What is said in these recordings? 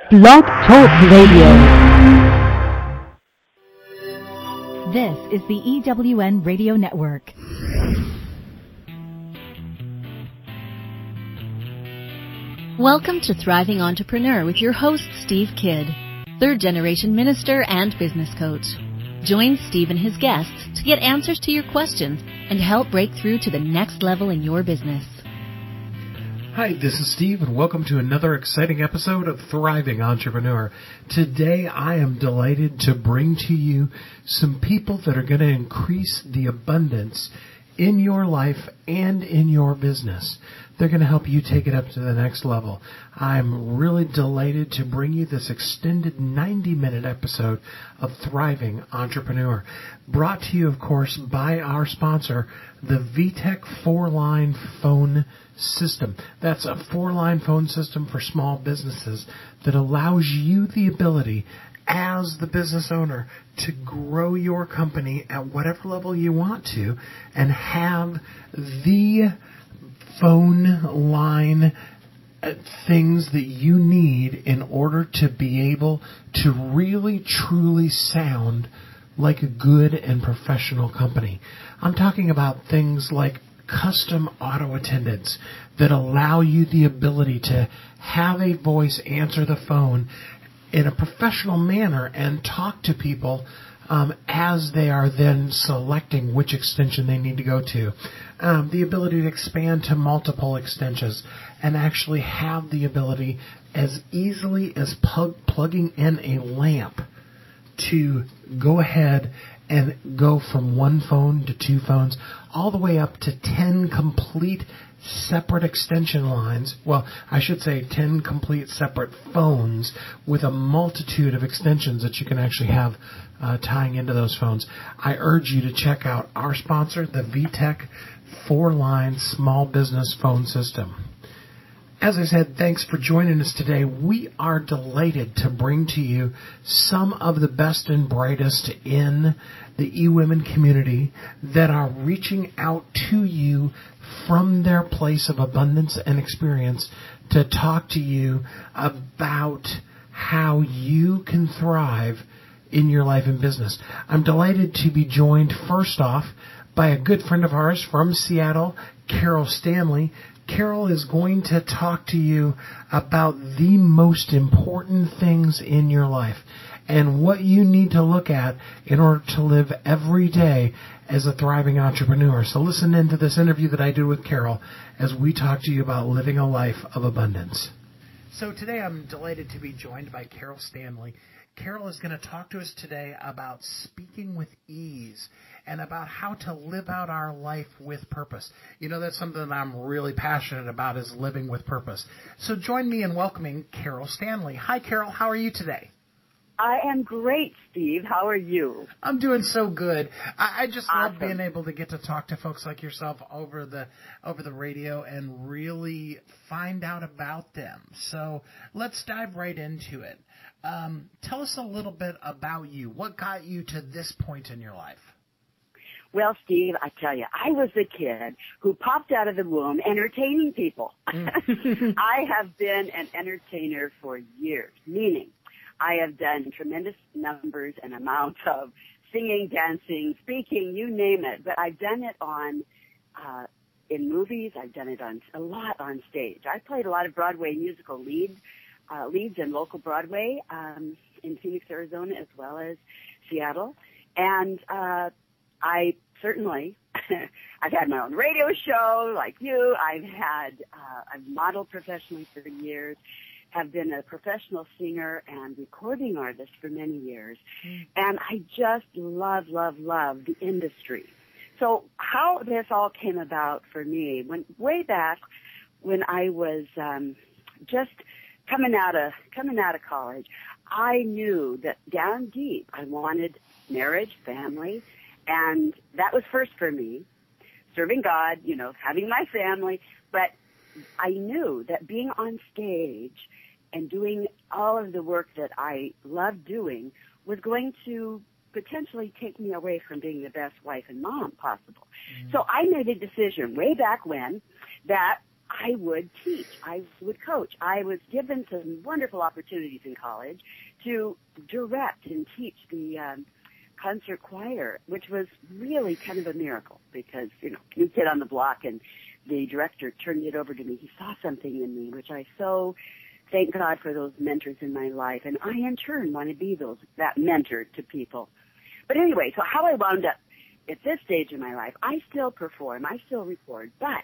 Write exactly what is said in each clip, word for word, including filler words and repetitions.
Blog Talk Radio. This is the E W N Radio Network. Welcome to Thriving Entrepreneur with your host, Steve Kidd, third-generation minister and business coach. Join Steve and his guests to get answers to your questions and help break through to the next level in your business. Hi, this is Steve, and welcome to another exciting episode of Thriving Entrepreneur. Today, I am delighted to bring to you some people that are going to increase the abundance in your life and in your business. They're going to help you take it up to the next level. I'm really delighted to bring you this extended ninety-minute episode of Thriving Entrepreneur, brought to you, of course, by our sponsor, the V TEC four-line phone system. That's a four-line phone system for small businesses that allows you the ability as the business owner to grow your company at whatever level you want to and have the phone line things that you need in order to be able to really truly sound like a good and professional company. I'm talking about things like custom auto attendants that allow you the ability to have a voice answer the phone in a professional manner and talk to people um, as they are then selecting which extension they need to go to. Um, the ability to expand to multiple extensions and actually have the ability as easily as plug, plugging in a lamp to go ahead and go from one phone to two phones, all the way up to ten complete separate extension lines. Well, I should say ten complete separate phones with a multitude of extensions that you can actually have uh, tying into those phones. I urge you to check out our sponsor, the V TEC four-line small business phone system. As I said, thanks for joining us today. We are delighted to bring to you some of the best and brightest in the eWomen community that are reaching out to you from their place of abundance and experience to talk to you about how you can thrive in your life and business. I'm delighted to be joined first off by a good friend of ours from Seattle, Carol Stanley. Carol is going to talk to you about the most important things in your life and what you need to look at in order to live every day as a thriving entrepreneur. So listen into this interview that I did with Carol as we talk to you about living a life of abundance. So today I'm delighted to be joined by Carol Stanley. Carol is going to talk to us today about speaking with ease and about how to live out our life with purpose. You know, that's something that I'm really passionate about, is living with purpose. So join me in welcoming Carol Stanley. Hi, Carol. How are you today? I am great, Steve. How are you? I'm doing so good. I, I just awesome. love being able to get to talk to folks like yourself over the over the radio and really find out about them. So let's dive right into it. Um, tell us a little bit about you. What got you to this point in your life? Well, Steve, I tell you, I was a kid who popped out of the womb entertaining people. Mm. I have been an entertainer for years, meaning I have done tremendous numbers and amounts of singing, dancing, speaking, you name it. But I've done it on uh, in movies. I've done it on a lot on stage. I played a lot of Broadway musical leads. Uh, leads in local Broadway um, in Phoenix, Arizona, as well as Seattle. And uh, I certainly, I've had my own radio show like you. I've had, uh, I've modeled professionally for years, have been a professional singer and recording artist for many years. Mm. And I just love, love, love the industry. So how this all came about for me, when way back when I was um, just Coming out of coming out of college, I knew that down deep I wanted marriage, family, and that was first for me, serving God, you know, having my family. But I knew that being on stage and doing all of the work that I loved doing was going to potentially take me away from being the best wife and mom possible. Mm. So I made a decision way back when that I would teach. I would coach. I was given some wonderful opportunities in college to direct and teach the um, concert choir, which was really kind of a miracle because, you know, new kid on the block, and the director turned it over to me. He saw something in me, which I so thank God for those mentors in my life. And I, in turn, want to be those that mentor to people. But anyway, so how I wound up at this stage in my life, I still perform. I still record. But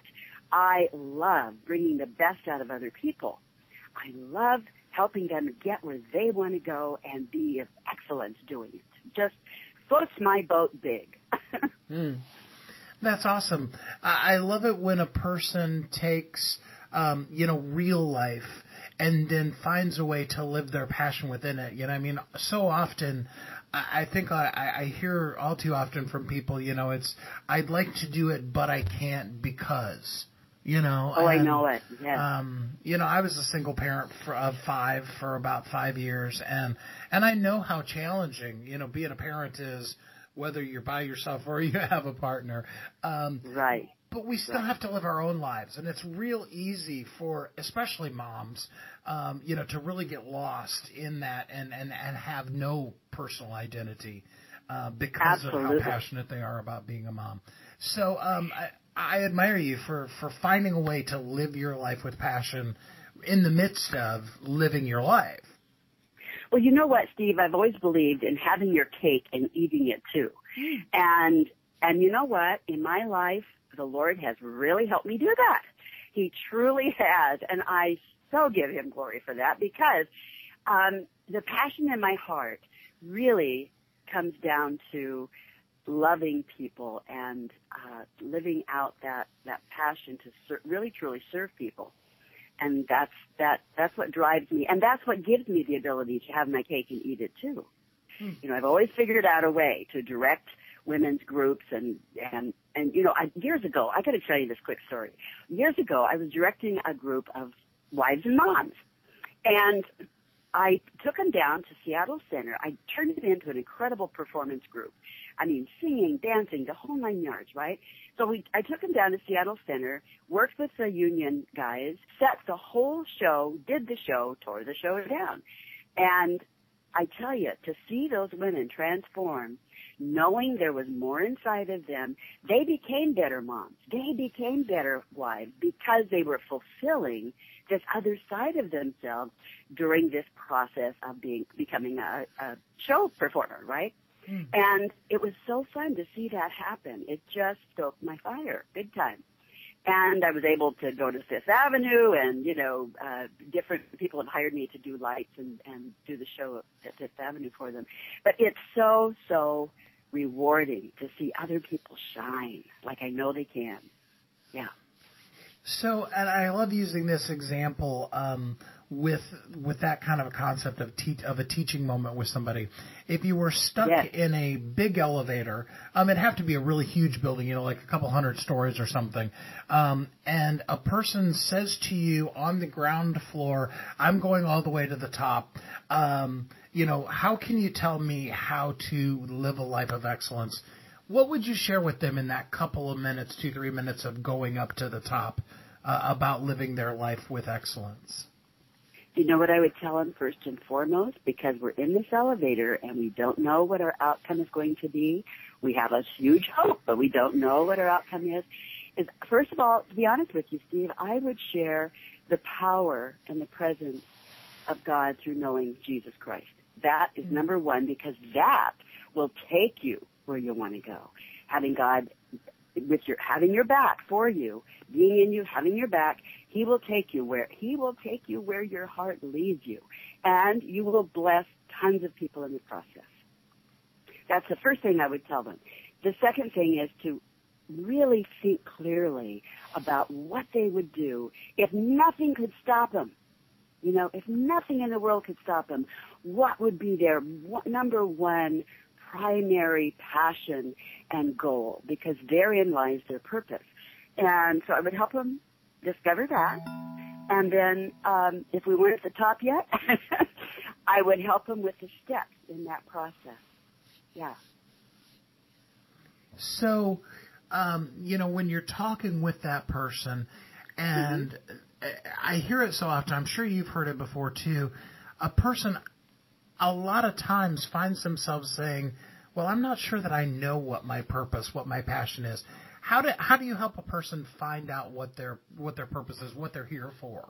I love bringing the best out of other people. I love helping them get where they want to go and be of excellence doing it. Just floats my boat big. mm. That's awesome. I love it when a person takes, um, you know, real life and then finds a way to live their passion within it. You know, I mean, so often, I think I, I hear all too often from people, you know, it's, I'd like to do it, but I can't because, you know. Oh, and, I know it, yes. Um, you know, I was a single parent for, of five for about five years, and, and I know how challenging, you know, being a parent is, whether you're by yourself or you have a partner. Um, right. But we still right. have to live our own lives, and it's real easy for, especially moms, um, you know, to really get lost in that and, and, and have no personal identity uh, because Absolutely. of how passionate they are about being a mom. So um, I, I admire you for, for finding a way to live your life with passion in the midst of living your life. Well, you know what, Steve? I've always believed in having your cake and eating it too. Mm. And and you know what? In my life, the Lord has really helped me do that. He truly has, and I so give him glory for that because um, the passion in my heart really comes down to loving people and uh, living out that, that passion to ser- really truly serve people. And that's that. That's what drives me, and that's what gives me the ability to have my cake and eat it too. Hmm. You know, I've always figured out a way to direct women's groups, and and and you know, I, years ago, I got to tell you this quick story. Years ago, I was directing a group of wives and moms, and I took them down to Seattle Center. I turned it into an incredible performance group. I mean, singing, dancing, the whole nine yards, right? So we, I took them down to Seattle Center, worked with the union guys, set the whole show, did the show, tore the show down. And I tell you, to see those women transform, knowing there was more inside of them, they became better moms. They became better wives because they were fulfilling this other side of themselves during this process of being becoming a, a show performer, right? Mm. And it was so fun to see that happen. It just stoked my fire big time. And I was able to go to Fifth Avenue, and, you know, uh, different people have hired me to do lights and, and do the show at Fifth Avenue for them. But it's so, so rewarding to see other people shine like I know they can. Yeah. So, and I love using this example um, with with that kind of a concept of te- of a teaching moment with somebody. If you were stuck yes. in a big elevator, um, it'd have to be a really huge building, you know, like a couple hundred stories or something, um, and a person says to you on the ground floor, "I'm going all the way to the top." Um, you know, how can you tell me how to live a life of excellence? What would you share with them in that couple of minutes, two, three minutes of going up to the top uh, about living their life with excellence? You know what I would tell them first and foremost? Because we're in this elevator and we don't know what our outcome is going to be. We have a huge hope, but we don't know what our outcome is. Is first of all, to be honest with you, Steve, I would share the power and the presence of God through knowing Jesus Christ. That is mm-hmm. number one, because that will take you where you want to go. Having God with your, having your back for you, being in you, having your back, He will take you where, He will take you where your heart leads you. And you will bless tons of people in the process. That's the first thing I would tell them. The second thing is to really think clearly about what they would do if nothing could stop them. You know, if nothing in the world could stop them, what would be their number one primary passion and goal? Because therein lies their purpose. And so I would help them discover that. And then um, if we weren't at the top yet, I would help them with the steps in that process. Yeah. So, um, you know, when you're talking with that person, And mm-hmm. I hear it so often. I'm sure you've heard it before too. A person a lot of times finds themselves saying, well, I'm not sure that I know what my purpose, what my passion is. How do how do you help a person find out what their what their purpose is, what they're here for?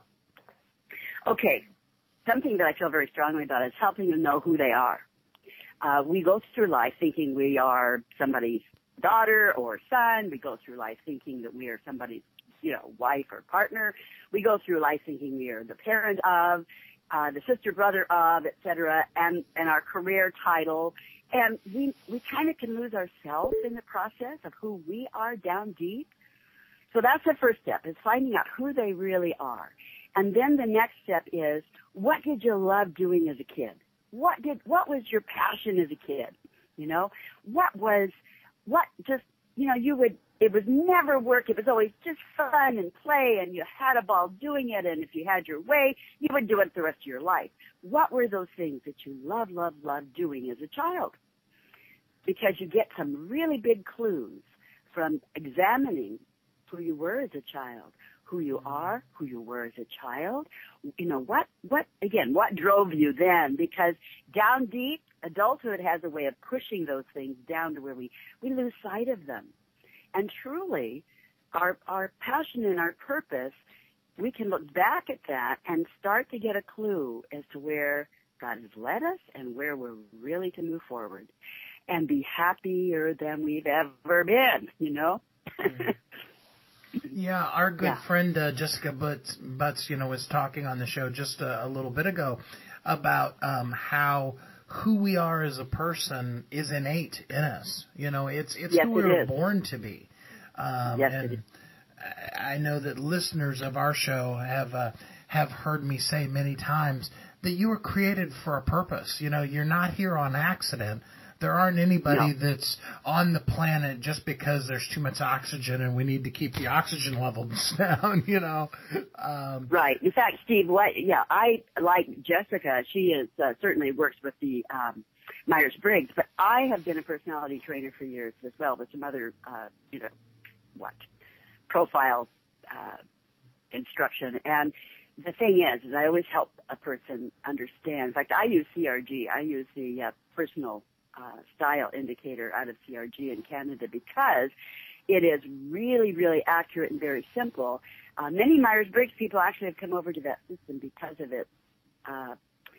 Okay, something that I feel very strongly about is helping them know who they are. Uh, we go through life thinking we are somebody's daughter or son. We go through life thinking that we are somebody's, you know, wife or partner. We go through life thinking we are the parent of, uh, the sister, brother of, et cetera, and, and our career title. And we, we kind of can lose ourselves in the process of who we are down deep. So that's the first step, is finding out who they really are. And then the next step is, what did you love doing as a kid? What did, what was your passion as a kid? You know, what was, what just, you know, you would, it was never work. It was always just fun and play, and you had a ball doing it. And if you had your way, you would do it the rest of your life. What were those things that you loved, loved, loved doing as a child? Because you get some really big clues from examining who you were as a child, who you are, who you were as a child. You know, what, what, again, what drove you then? Because down deep, adulthood has a way of pushing those things down to where we, we lose sight of them. And truly, our, our passion and our purpose, we can look back at that and start to get a clue as to where God has led us and where we're really to move forward and be happier than we've ever been, you know? Mm-hmm. Yeah, our good yeah. friend uh, Jessica Butts, Butts, you know, was talking on the show just a, a little bit ago about um, how who we are as a person is innate in us. You know, it's it's yes, who we it were is. born to be. Um, yes, and it is. I know that listeners of our show have uh, have heard me say many times that you were created for a purpose. You know, you're not here on accident. There aren't anybody no. that's on the planet just because there's too much oxygen and we need to keep the oxygen levels down, you know. Um, right. In fact, Steve, what, yeah, I like Jessica. She is uh, certainly works with the um, Myers-Briggs, but I have been a personality trainer for years as well with some other, uh, you know, what, profile uh, instruction. And the thing is, is I always help a person understand. In fact, I use C R G. I use the uh, personal Uh, style indicator out of C R G in Canada because it is really, really accurate and very simple. Uh, many Myers-Briggs people actually have come over to that system because of it. Uh,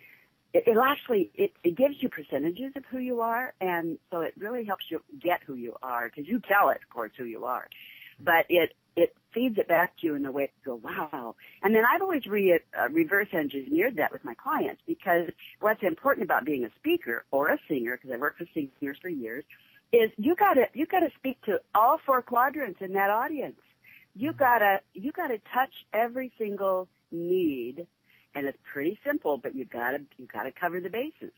it it'll actually, it, it gives you percentages of who you are, and so it really helps you get who you are, because you tell it, of course, who you are. But it, it feeds it back to you in the way to go, wow. And then I've always re, uh, reverse engineered that with my clients, because what's important about being a speaker or a singer, because I've worked with singers for years, is you gotta, you gotta speak to all four quadrants in that audience. You gotta, you gotta touch every single need, and it's pretty simple, but you gotta, you gotta cover the bases.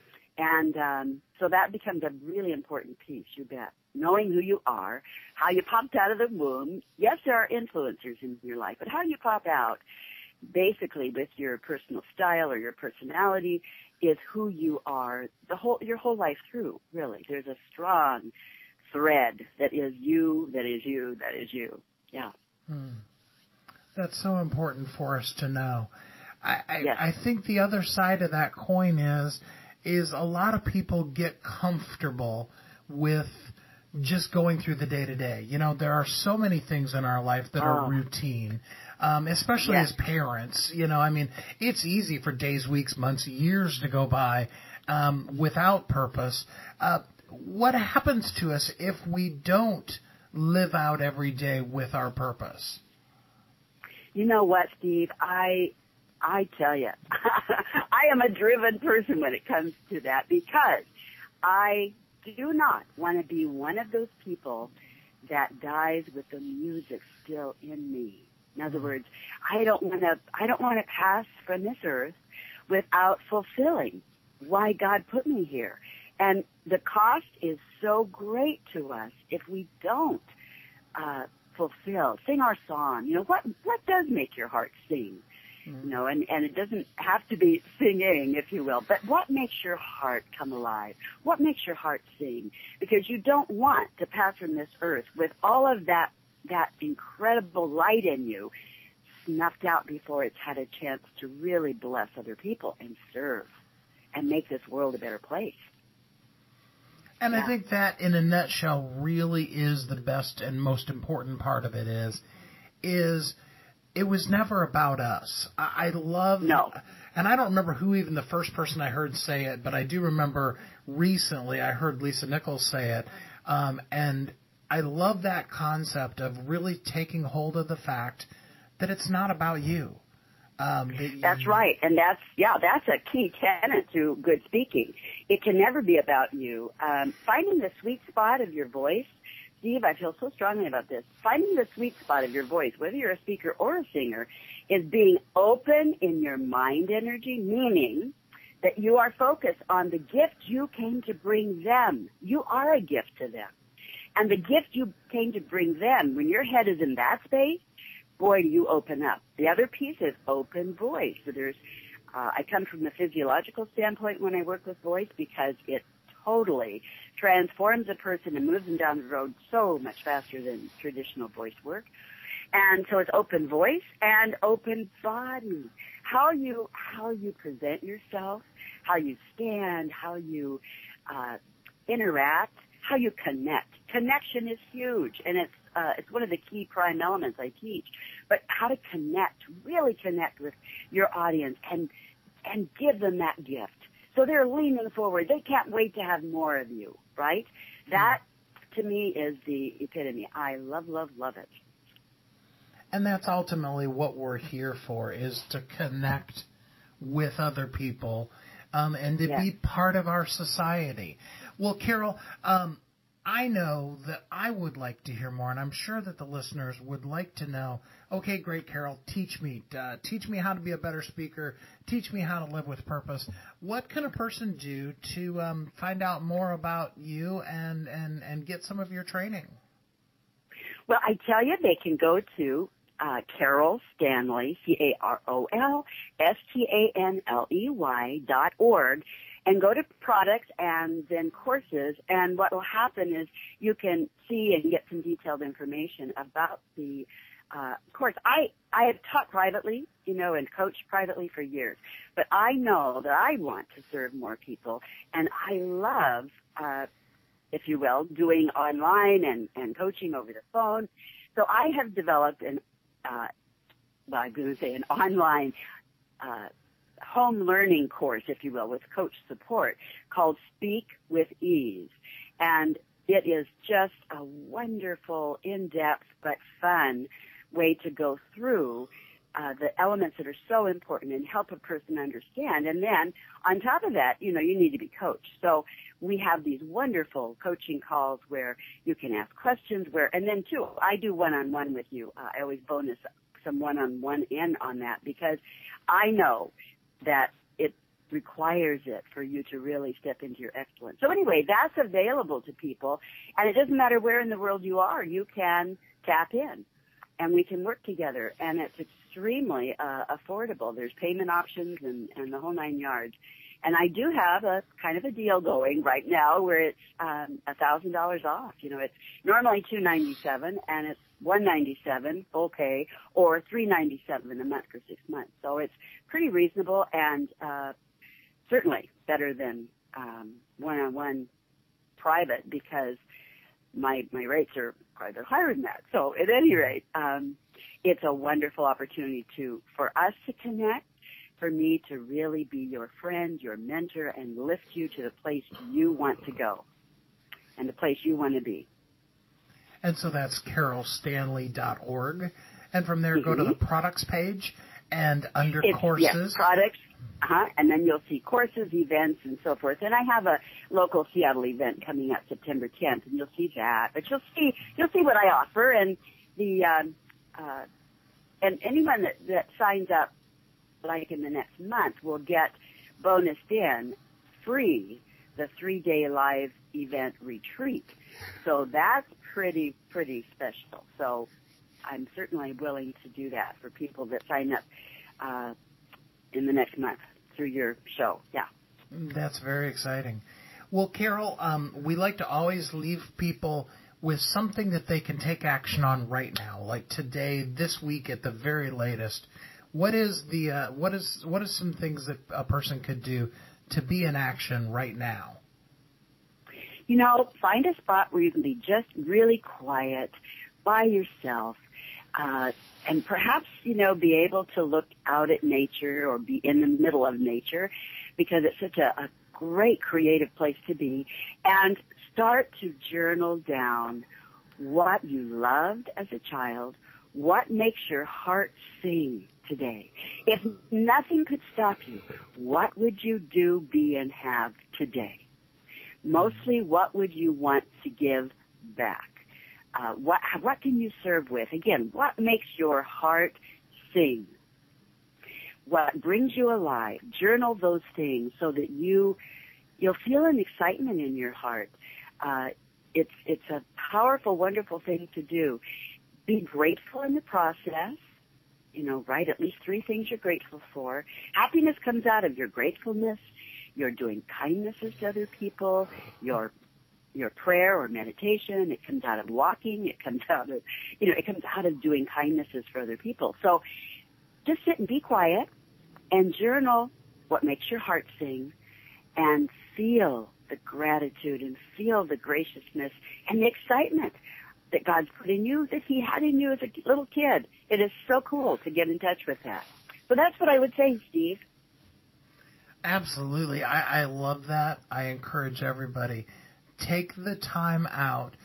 And, um, so that becomes a really important piece, you bet. Knowing who you are, how you popped out of the womb. Yes, there are influencers in your life, but how you pop out, basically with your personal style or your personality, is who you are the whole, your whole life through, really. There's a strong thread that is you, that is you, that is you. Yeah. Hmm. That's so important for us to know. I, I, yes. I think the other side of that coin is, is a lot of people get comfortable with just going through the day-to-day. You know, there are so many things in our life that oh. are routine, um, especially yes. as parents. You know, I mean, it's easy for days, weeks, months, years to go by um, without purpose. Uh, what happens to us if we don't live out every day with our purpose? You know what, Steve? I I tell you, I am a driven person when it comes to that, because I do not want to be one of those people that dies with the music still in me. In other words, I don't want to, I don't want to pass from this earth without fulfilling why God put me here. And the cost is so great to us if we don't uh, fulfill, sing our song. You know, what, what does make your heart sing? You know, and, and it doesn't have to be singing, if you will, but what makes your heart come alive? What makes your heart sing? Because you don't want to pass from this earth with all of that, that incredible light in you, snuffed out before it's had a chance to really bless other people and serve and make this world a better place. And yeah. I think that, in a nutshell, really is the best and most important part of it is, is it was never about us. I, I love, no. and I don't remember who even the first person I heard say it, but I do remember recently I heard Lisa Nichols say it, um, and I love that concept of really taking hold of the fact that it's not about you. Um, that you that's right, and that's yeah, that's a key tenet to good speaking. It can never be about you. Um, finding the sweet spot of your voice, Steve, I feel so strongly about this. Finding the sweet spot of your voice, whether you're a speaker or a singer, is being open in your mind energy, meaning that you are focused on the gift you came to bring them. You are a gift to them. And the gift you came to bring them, when your head is in that space, boy, do you open up. The other piece is open voice. So there's, uh, I come from the physiological standpoint when I work with voice because it totally transforms a person and moves them down the road so much faster than traditional voice work. And so it's open voice and open body. How you, how you present yourself, how you stand, how you, uh, interact, how you connect. Connection is huge, and it's uh, it's one of the key prime elements I teach. But how to connect, really connect with your audience, and and give them that gift. So they're leaning forward. They can't wait to have more of you, right? That, to me, is the epitome. I love, love, love it. And that's ultimately what we're here for, is to connect with other people um, and to yes. be part of our society. Well, Carol, um, I know that I would like to hear more, and I'm sure that the listeners would like to know, okay, great, Carol, teach me. Uh, teach me how to be a better speaker. Teach me how to live with purpose. What can a person do to um, find out more about you and, and, and get some of your training? Well, I tell you, they can go to uh, Carol Stanley, C A R O L S T A N L E Y dot org, and go to products and then courses. And what will happen is you can see and get some detailed information about the uh, course. I, I have taught privately, you know, and coached privately for years. But I know that I want to serve more people. And I love, uh, if you will, doing online and, and coaching over the phone. So I have developed an, uh, well, I'm going to say an online uh home learning course, if you will, with coach support called Speak with Ease. And it is just a wonderful, in-depth, but fun way to go through uh, the elements that are so important and help a person understand. And then on top of that, you know, you need to be coached. So we have these wonderful coaching calls where you can ask questions where, and then too, I do one-on-one with you. Uh, I always bonus some one-on-one in on that because I know that it requires it for you to really step into your excellence. So anyway, that's available to people, and it doesn't matter where in the world you are. You can tap in, and we can work together, and it's extremely uh, affordable. There's payment options and, and the whole nine yards. And I do have a kind of a deal going right now where it's um, one thousand dollars off. You know, it's normally two hundred ninety-seven dollars, and it's one hundred ninety-seven dollars full pay, or three hundred ninety-seven dollars a month for six months. So it's pretty reasonable and uh, certainly better than um, one-on-one private because my my rates are quite a bit higher than that. So at any rate, um, it's a wonderful opportunity to for us to connect, for me to really be your friend, your mentor, and lift you to the place you want to go and the place you want to be. And so that's carol stanley dot org. And from there, mm-hmm. go to the products page, and under it's, courses. Yes, products, uh-huh, and then you'll see courses, events, and so forth. And I have a local Seattle event coming up September tenth, and you'll see that. But you'll see you'll see what I offer, and the um, uh, and anyone that, that signs up, like in the next month, will get bonused in free the three-day live event retreat. So that's pretty, pretty special. So I'm certainly willing to do that for people that sign up uh, in the next month through your show. Yeah. That's very exciting. Well, Carol, um, we like to always leave people with something that they can take action on right now, like today, this week at the very latest, what is the uh, what is what is some things that a person could do to be in action right now? You know, find a spot where you can be just really quiet by yourself, uh, and perhaps, you know, be able to look out at nature or be in the middle of nature, because it's such a, a great creative place to be, and start to journal down what you loved as a child, what makes your heart sing today. If nothing could stop you, what would you do, be, and have today? Mostly, what would you want to give back? Uh, what what can you serve with? Again, what makes your heart sing? What brings you alive? Journal those things so that you you'll feel an excitement in your heart. Uh, it's it's a powerful, wonderful thing to do. Be grateful in the process. You know, write at least three things you're grateful for. Happiness comes out of your gratefulness. You're doing kindnesses to other people. Your your prayer or meditation. It comes out of walking. It comes out of you know it comes out of doing kindnesses for other people. So just sit and be quiet and journal what makes your heart sing, and feel the gratitude and feel the graciousness and the excitement that God's put in you, that He had in you as a little kid. It is so cool to get in touch with that. So that's what I would say, Steve. Absolutely. I, I love that. I encourage everybody, take the time out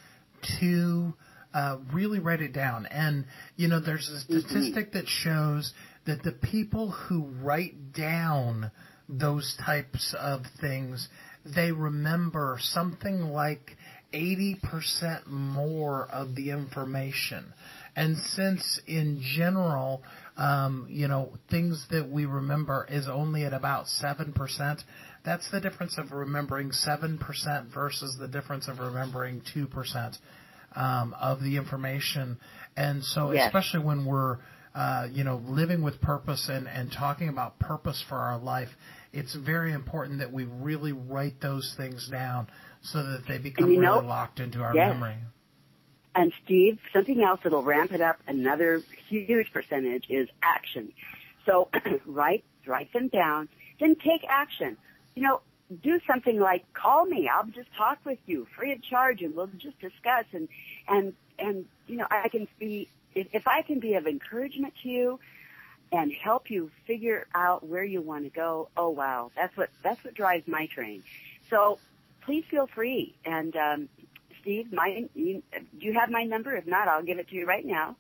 to uh, really write it down. And, you know, there's a statistic that shows that the people who write down those types of things, they remember something like eighty percent more of the information. And since in general, um, you know, things that we remember is only at about seven percent, that's the difference of remembering seven percent versus the difference of remembering two percent um, of the information. And so yes. especially when we're, uh, you know, living with purpose and, and talking about purpose for our life, it's very important that we really write those things down so that they become really know, locked into our yes. memory. And Steve, something else that'll ramp it up another huge percentage is action. So write, write them down, then take action. You know, do something like call me. I'll just talk with you free of charge, and we'll just discuss. And and and you know, I can be if, if I can be of encouragement to you and help you figure out where you want to go. Oh wow, that's what that's what drives my train. So please feel free. And um, Steve, my you, do you have my number? If not, I'll give it to you right now.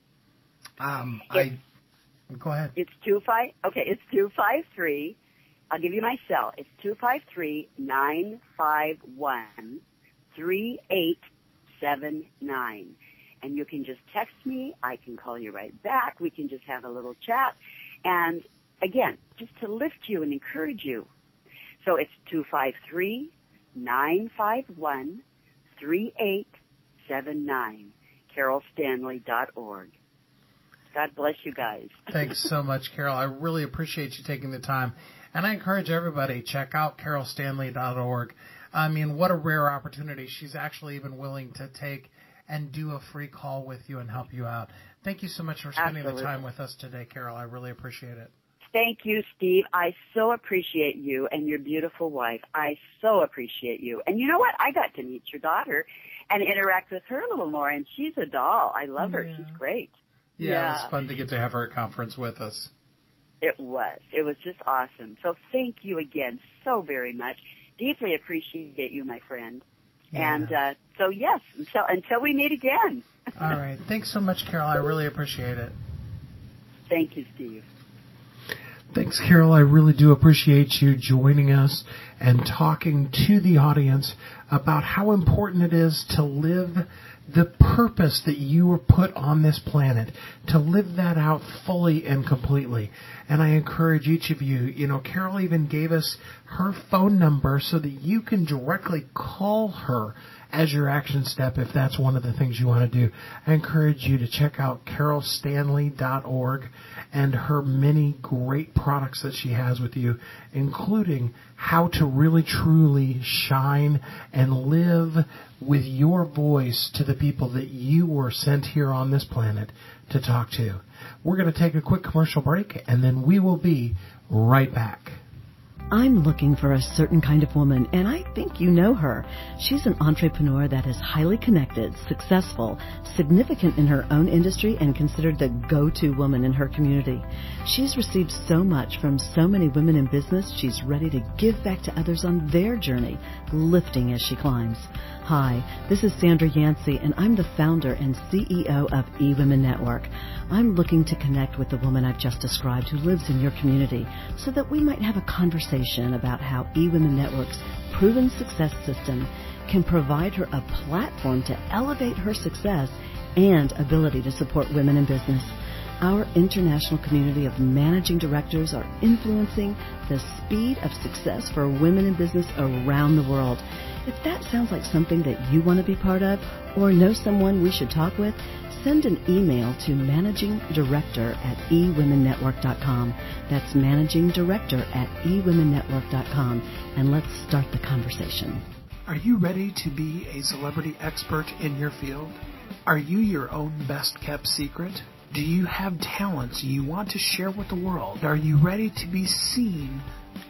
Um, it's, I go ahead. It's two five. Okay, it's two five three. I'll give you my cell. It's two five three nine five one three eight seven nine. And you can just text me. I can call you right back. We can just have a little chat. And again, just to lift you and encourage you. So it's two five three nine five one three eight seven nine, carol stanley dot org. God bless you guys. Thanks so much, Carol. I really appreciate you taking the time. And I encourage everybody, check out carol stanley dot org. I mean, what a rare opportunity. She's actually even willing to take and do a free call with you and help you out. Thank you so much for spending Absolutely. the time with us today, Carol. I really appreciate it. Thank you, Steve. I so appreciate you and your beautiful wife. I so appreciate you. And you know what? I got to meet your daughter and interact with her a little more, and she's a doll. I love her. Yeah. She's great. Yeah, yeah, it was fun to get to have her at conference with us. It was. It was just awesome. So thank you again so very much. Deeply appreciate you, my friend. Yeah. And uh, so, yes, until, until we meet again. All right. Thanks so much, Carol. I really appreciate it. Thank you, Steve. Thanks, Carol. I really do appreciate you joining us and talking to the audience about how important it is to live the purpose that you were put on this planet, to live that out fully and completely. And I encourage each of you, you know, Carol even gave us her phone number so that you can directly call her as your action step if that's one of the things you want to do. I encourage you to check out carol stanley dot org and her many great products that she has with you, including how to really truly shine and live with your voice to the people that you were sent here on this planet to talk to. We're going to take a quick commercial break, and then we will be right back. I'm looking for a certain kind of woman, and I think you know her. She's an entrepreneur that is highly connected, successful, significant in her own industry, and considered the go-to woman in her community. She's received so much from so many women in business, she's ready to give back to others on their journey, lifting as she climbs. Hi, this is Sandra Yancey, and I'm the founder and C E O of eWomen Network. I'm looking to connect with the woman I've just described who lives in your community so that we might have a conversation about how eWomen Network's proven success system can provide her a platform to elevate her success and ability to support women in business. Our international community of managing directors are influencing the speed of success for women in business around the world. If that sounds like something that you want to be part of or know someone we should talk with, send an email to managing director at e women network dot com. That's managing director at e women network dot com, and let's start the conversation. Are you ready to be a celebrity expert in your field? Are you your own best-kept secret? Do you have talents you want to share with the world? Are you ready to be seen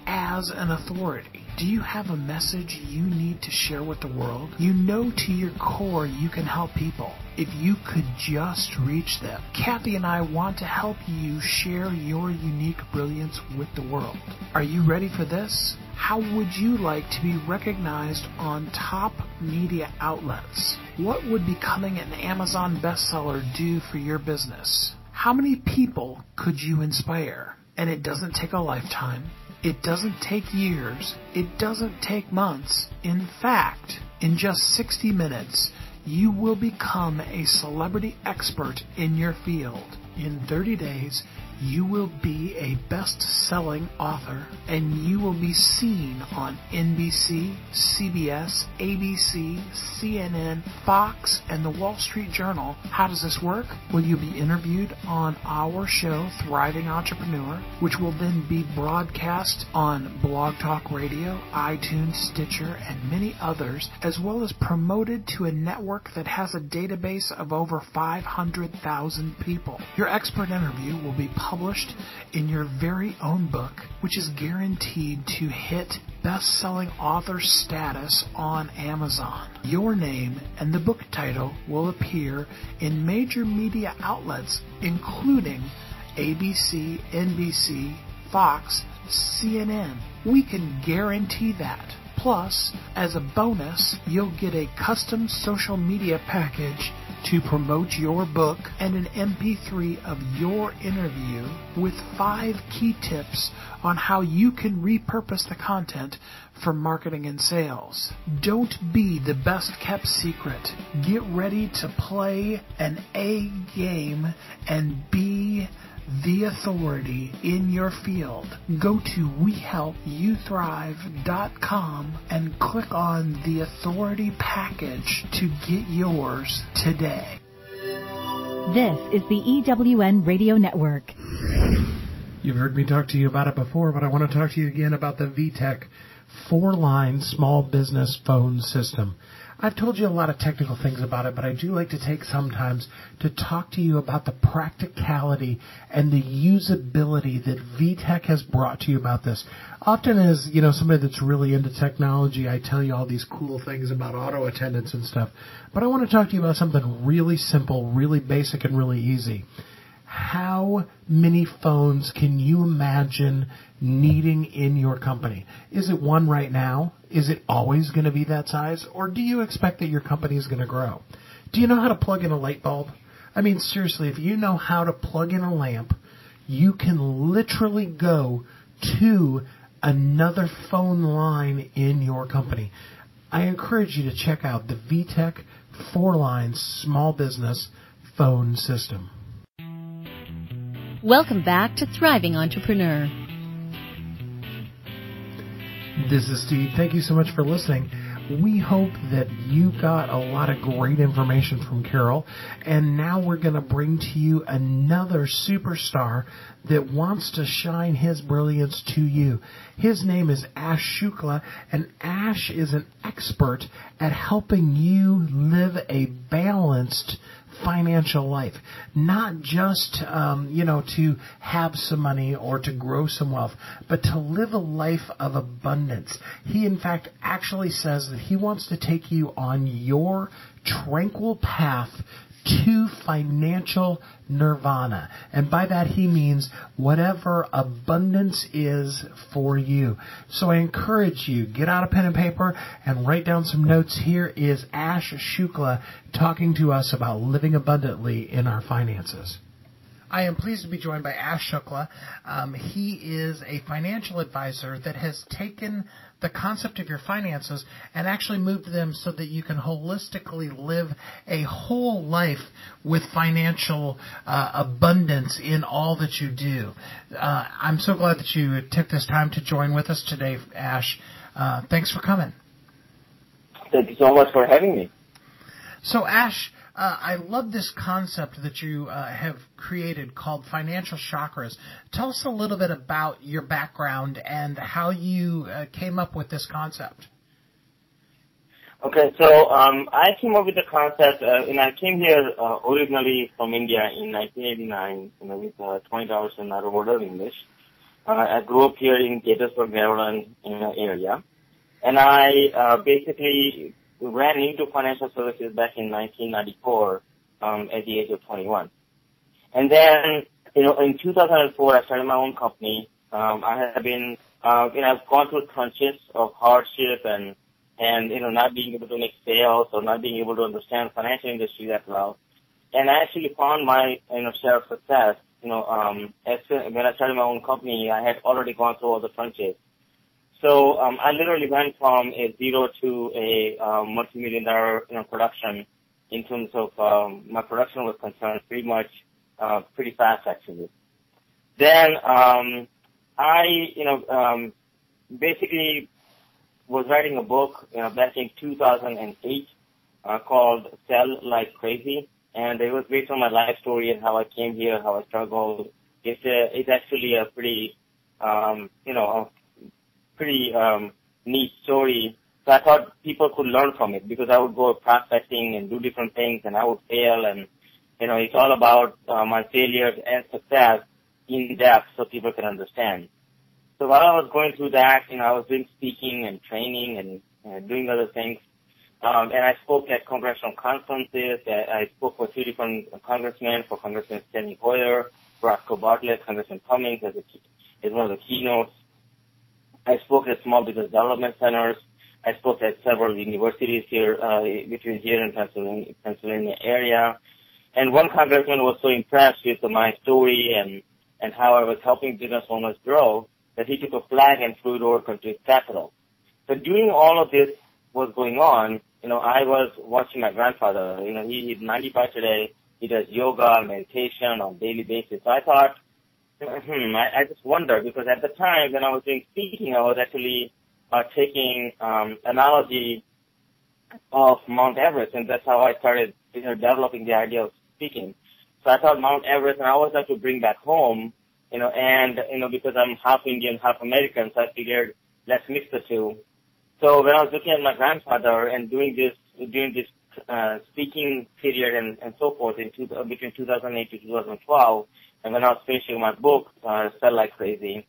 as an authority? Do you have a message you need to share with the world? You know to your core you can help people if you could just reach them. Kathy and I want to help you share your unique brilliance with the world. Are you ready for this? How would you like to be recognized on top media outlets? What would becoming an Amazon bestseller do for your business? How many people could you inspire? And it doesn't take a lifetime. It doesn't take years. It doesn't take months. In fact, in just sixty minutes, you will become a celebrity expert in your field. In thirty days, you will be a best-selling author, and you will be seen on N B C, C B S, A B C, C N N, Fox, and the Wall Street Journal. How does this work? Well, you'll be interviewed on our show, Thriving Entrepreneur, which will then be broadcast on Blog Talk Radio, iTunes, Stitcher, and many others, as well as promoted to a network that has a database of over five hundred thousand people. Your expert interview will be published in your very own book, which is guaranteed to hit best-selling author status on Amazon. Your name and the book title will appear in major media outlets, including A B C, N B C, Fox, C N N. We can guarantee that. Plus, as a bonus, you'll get a custom social media package to promote your book and an M P three of your interview with five key tips on how you can repurpose the content for marketing and sales. Don't be the best-kept secret. Get ready to play an A game and be the authority in your field. Go to we help you thrive dot com and click on the authority package to get yours today. This is the E W N Radio Network. You've heard me talk to you about it before, but I want to talk to you again about the V TEC four-line small business phone system. I've told you a lot of technical things about it, but I do like to take some times to talk to you about the practicality and the usability that V TEC has brought to you about this. Often as, you know, somebody that's really into technology, I tell you all these cool things about auto attendants and stuff. But I want to talk to you about something really simple, really basic, and really easy. How many phones can you imagine needing in your company? Is it one right now? Is it always going to be that size? Or do you expect that your company is going to grow? Do you know how to plug in a light bulb? I mean, seriously, if you know how to plug in a lamp, you can literally go to another phone line in your company. I encourage you to check out the V TEC four-line small business phone system. Welcome back to Thriving Entrepreneur. This is Steve. Thank you so much for listening. We hope that you got a lot of great information from Carol, and now we're going to bring to you another superstar that wants to shine his brilliance to you. His name is Ash Shukla, and Ash is an expert at helping you live a balanced financial life, not just um, you know to have some money or to grow some wealth, but to live a life of abundance. He in fact actually says that he wants to take you on your tranquil path to financial nirvana. And by that he means whatever abundance is for you. So I encourage you, get out a pen and paper and write down some notes. Here is Ash Shukla talking to us about living abundantly in our finances. I am pleased to be joined by Ash Shukla. Um, he is a financial advisor that has taken the concept of your finances and actually moved them so that you can holistically live a whole life with financial uh, abundance in all that you do. Uh, I'm so glad that you took this time to join with us today, Ash. Uh, thanks for coming. Thank you so much for having me. So, Ash, Uh, I love this concept that you uh, have created called financial chakras. Tell us a little bit about your background and how you uh, came up with this concept. Okay, so um, I came up with the concept, uh, and I came here uh, originally from India in nineteen eighty-nine, you know, with uh, twenty dollars an hour word of English. Uh, I grew up here in Gaithersburg, Maryland, in the area, and I uh, basically ran into financial services back in nineteen ninety-four um, at the age of twenty-one. And then, you know, in two thousand four, I started my own company. Um, I have been, uh, you know, I've gone through crunches of hardship and, and, you know, not being able to make sales or not being able to understand financial industry that well. And I actually found my, you know, share of success. You know, um, as, when I started my own company, I had already gone through all the crunches. So um, I literally went from a zero to a um, multi-million dollar you know, production in terms of um, my production was concerned pretty much uh, pretty fast actually. Then um, I you know um, basically was writing a book you know, back in two thousand eight uh, called Sell Like Crazy, and it was based on my life story and how I came here, how I struggled. It's a, it's actually a pretty um, you know. pretty um, neat story. So I thought people could learn from it because I would go prospecting and do different things and I would fail, and, you know, it's all about uh, my failures and success in depth so people can understand. So while I was going through that, you know, I was doing speaking and training and uh, doing other things. Um, and I spoke at congressional conferences. I spoke with three different congressmen, for Congressman Steny Hoyer, Roscoe Bartlett, Congressman Cummings as, a, as one of the keynotes. I spoke at small business development centers. I spoke at several universities here, uh, between here and Pennsylvania, Pennsylvania area. And one congressman was so impressed with my story and, and how I was helping business owners grow that he took a flag and flew it over to his capital. So during all of this was going on, you know, I was watching my grandfather. You know, he, he's ninety-five today. He does yoga, meditation on a daily basis. So I thought, Hmm, I, I just wonder because at the time when I was doing speaking, I was actually uh, taking um, analogy of Mount Everest, and that's how I started, you know, developing the idea of speaking. So I thought Mount Everest, and I always like to bring back home, you know, and you know because I'm half Indian, half American, so I figured let's mix the two. So when I was looking at my grandfather and doing this, doing this uh, speaking period and, and so forth in two, uh, between two thousand eight to two thousand twelve. And when I was finishing my book, uh, Sell Like Crazy,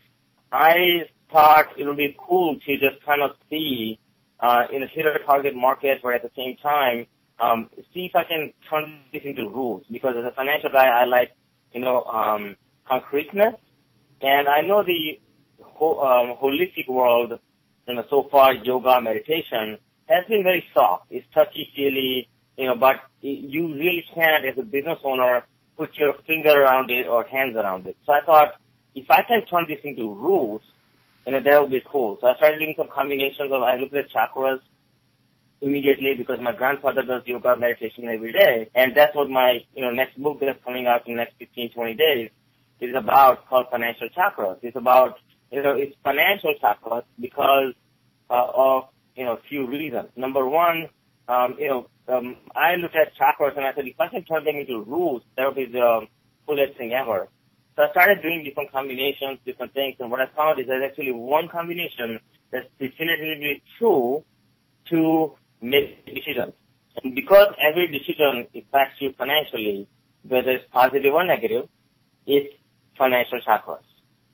I thought it would be cool to just kind of see, uh, in a hit a target market, but at the same time, um, see if I can turn this into rules. Because as a financial guy, I like, you know, um, concreteness. And I know the whole, um, holistic world, you know, so far, yoga, meditation, has been very soft. It's touchy-feely, you know, but you really can't, as a business owner, put your finger around it or hands around it. So I thought, if I can turn this into rules, you know, that would be cool. So I started doing some combinations of, I looked at chakras immediately because my grandfather does yoga meditation every day. And that's what my, you know, next book that's coming out in the next fifteen, twenty days is about, called Financial Chakras. It's about, you know, it's financial chakras because uh, of you know, few reasons. Number one, um, you know, um, I looked at chakras and I said, if I can turn them into rules, that would be the fullest thing ever. So I started doing different combinations, different things, and what I found is there's actually one combination that's definitively true to make decisions. And because every decision impacts you financially, whether it's positive or negative, it's financial chakras.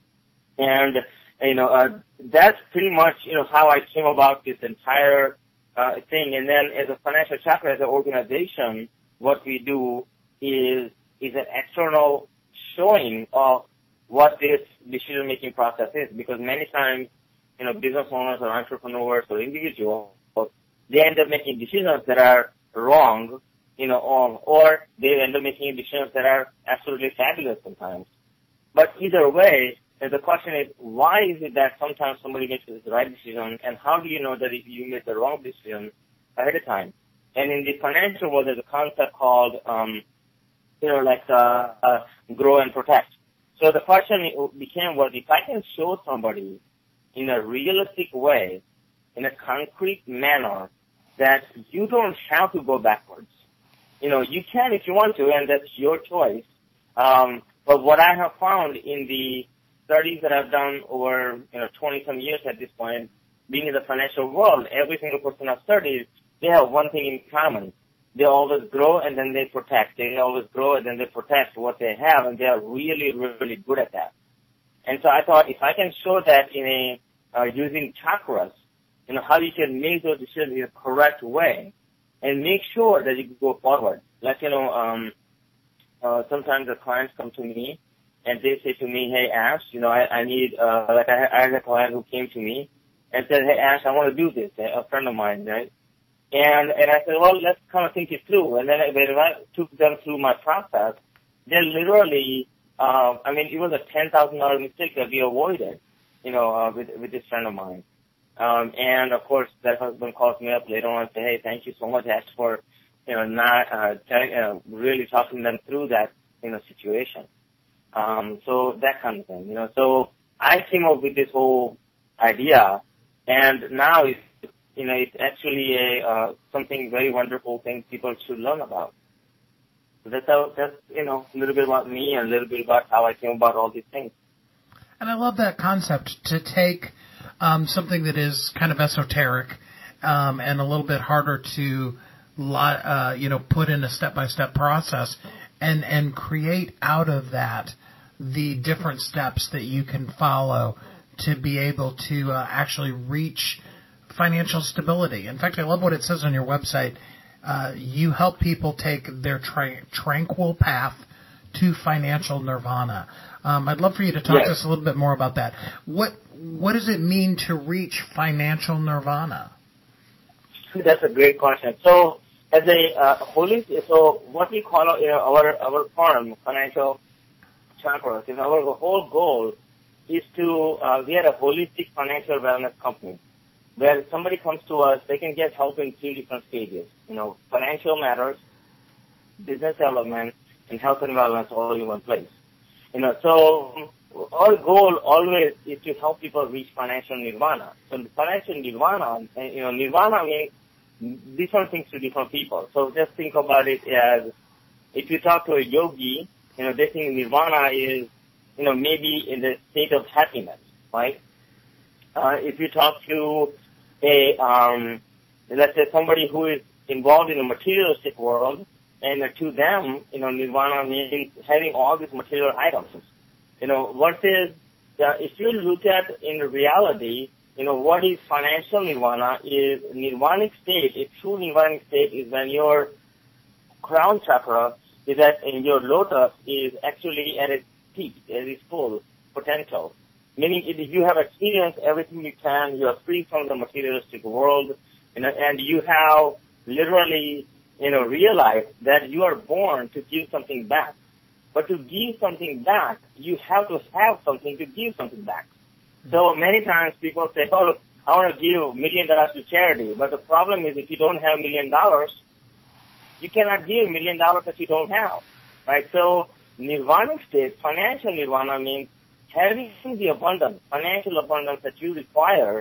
And, you know, uh, that's pretty much, you know, how I came about this entire uh, thing. And then as a financial chakra, as an organization, what we do is is an external showing of what this decision-making process is. Because many times, you know, business owners or entrepreneurs or individuals, they end up making decisions that are wrong, you know, or, or they end up making decisions that are absolutely fabulous sometimes. But either way, the question is, why is it that sometimes somebody makes the right decision, and how do you know that if you make the wrong decision ahead of time? And in the financial world, there's a concept called, um, you know, like uh, uh, grow and protect. So the question became was, if I can show somebody in a realistic way, in a concrete manner, that you don't have to go backwards. You know, you can if you want to, and that's your choice. Um, but what I have found in the studies that I've done over, you know, twenty-some years at this point, being in the financial world, every single person I've studied, they have one thing in common. They always grow and then they protect. They always grow and then they protect what they have, and they are really, really good at that. And so I thought, if I can show that in a, uh, using chakras, you know, how you can make those decisions in a correct way and make sure that you can go forward. Like, you know, um, uh, sometimes the clients come to me and they say to me, hey, Ash, you know, I, I need, uh, like I, I had a client who came to me and said, hey, Ash, I want to do this, a friend of mine, right? And, and I said, well, let's kind of think it through. And then when I took them through my process, they literally, uh, I mean, it was a ten thousand dollars mistake that we avoided, you know, uh, with, with this friend of mine. Um, and of course, that husband calls me up later on and say, hey, thank you so much, Ash, for, you know, not, uh, telling, uh, really talking them through that, you know, situation. Um, so that kind of thing, you know. So I came up with this whole idea, and now it's, you know, it's actually a, uh, something very wonderful thing people should learn about. So that's how, that's, you know, a little bit about me and a little bit about how I came about all these things. And I love that concept to take Um, something that is kind of esoteric um, and a little bit harder to, uh, you know, put in a step-by-step process and, and create out of that the different steps that you can follow to be able to uh, actually reach financial stability. In fact, I love what it says on your website. Uh, you help people take their tra- tranquil path to financial nirvana. Um, I'd love for you to talk yes. to us a little bit more about that. What What does it mean to reach financial nirvana? That's a great question. So, as a uh, holistic, so what we call you know, our our firm, Financial Chakras, is our whole goal is to uh, we are a holistic financial wellness company, where somebody comes to us, they can get help in three different stages. You know, financial matters, business development, and health and wellness all in one place. You know, so our goal always is to help people reach financial nirvana. So the financial nirvana, you know, nirvana means different things to different people. So just think about it as, if you talk to a yogi, you know, they think nirvana is, you know, maybe in the state of happiness, right? Uh, if you talk to a, um, let's say somebody who is involved in the materialistic world, and to them, you know, nirvana means having all these material items. You know, versus, uh, if you look at in reality, you know, what is financial nirvana is nirvanic state, a true nirvanic state is when your crown chakra is at, in your lotus is actually at its peak, at its full potential. Meaning if you have experienced everything you can, you are free from the materialistic world, you know, and you have literally, you know, realized that you are born to give something back. But to give something back, you have to have something to give something back. So many times people say, oh, I want to give a million dollars to charity. But the problem is if you don't have a million dollars, you cannot give a million dollars that you don't have, right? So nirvanic state, financial nirvana means having the abundance, financial abundance that you require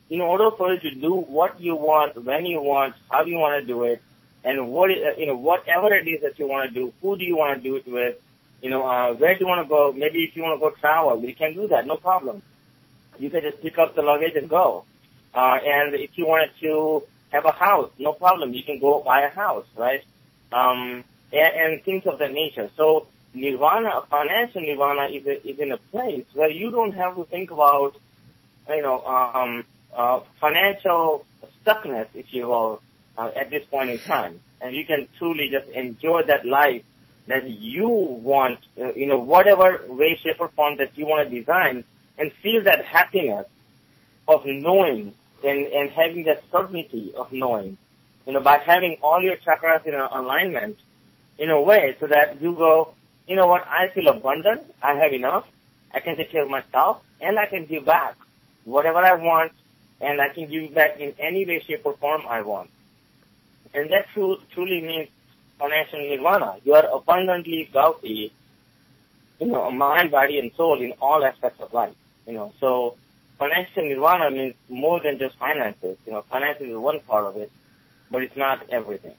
in order for you to do what you want, when you want, how do you want to do it, and what, you know, whatever it is that you want to do, who do you want to do it with, you know, uh, where do you want to go? Maybe if you want to go travel, you can do that, no problem. You can just pick up the luggage and go. Uh, and if you wanted to have a house, no problem. You can go buy a house, right? Um, and, and things of that nature. So nirvana, financial nirvana is, a, is in a place where you don't have to think about, you know, um, uh, financial stuckness, if you will, uh, at this point in time. And you can truly just enjoy that life that you want, uh, you know, whatever way, shape, or form that you want to design, and feel that happiness of knowing and, and having that certainty of knowing, you know, by having all your chakras in alignment in a way so that you go, you know what, I feel abundant, I have enough, I can take care of myself, and I can give back whatever I want, and I can give back in any way, shape, or form I want. And that true, truly means financial nirvana. You are abundantly wealthy, you know, mind, body, and soul in all aspects of life, you know. So financial nirvana means more than just finances. You know, finances is one part of it, but it's not everything.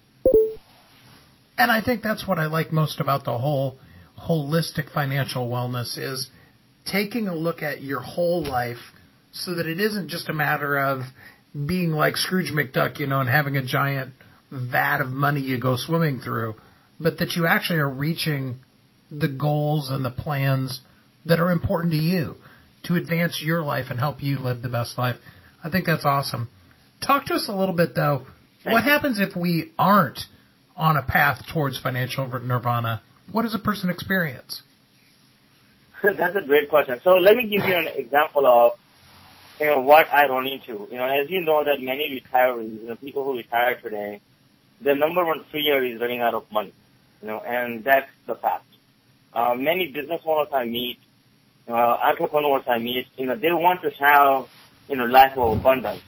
And I think that's what I like most about the whole holistic financial wellness is taking a look at your whole life so that it isn't just a matter of being like Scrooge McDuck, you know, and having a giant vat of money you go swimming through, but that you actually are reaching the goals and the plans that are important to you to advance your life and help you live the best life. I think that's awesome. Talk to us a little bit, though. What happens if we aren't on a path towards financial nirvana? What does a person experience? That's a great question. So let me give you an example of, you know, what I run into. You know, as you know that many retirees, you know, people who retire today, the number one fear is running out of money, you know, and that's the fact. Uh, many business owners I meet, uh, entrepreneurs I meet, you know, they want to have, you know, life of abundance.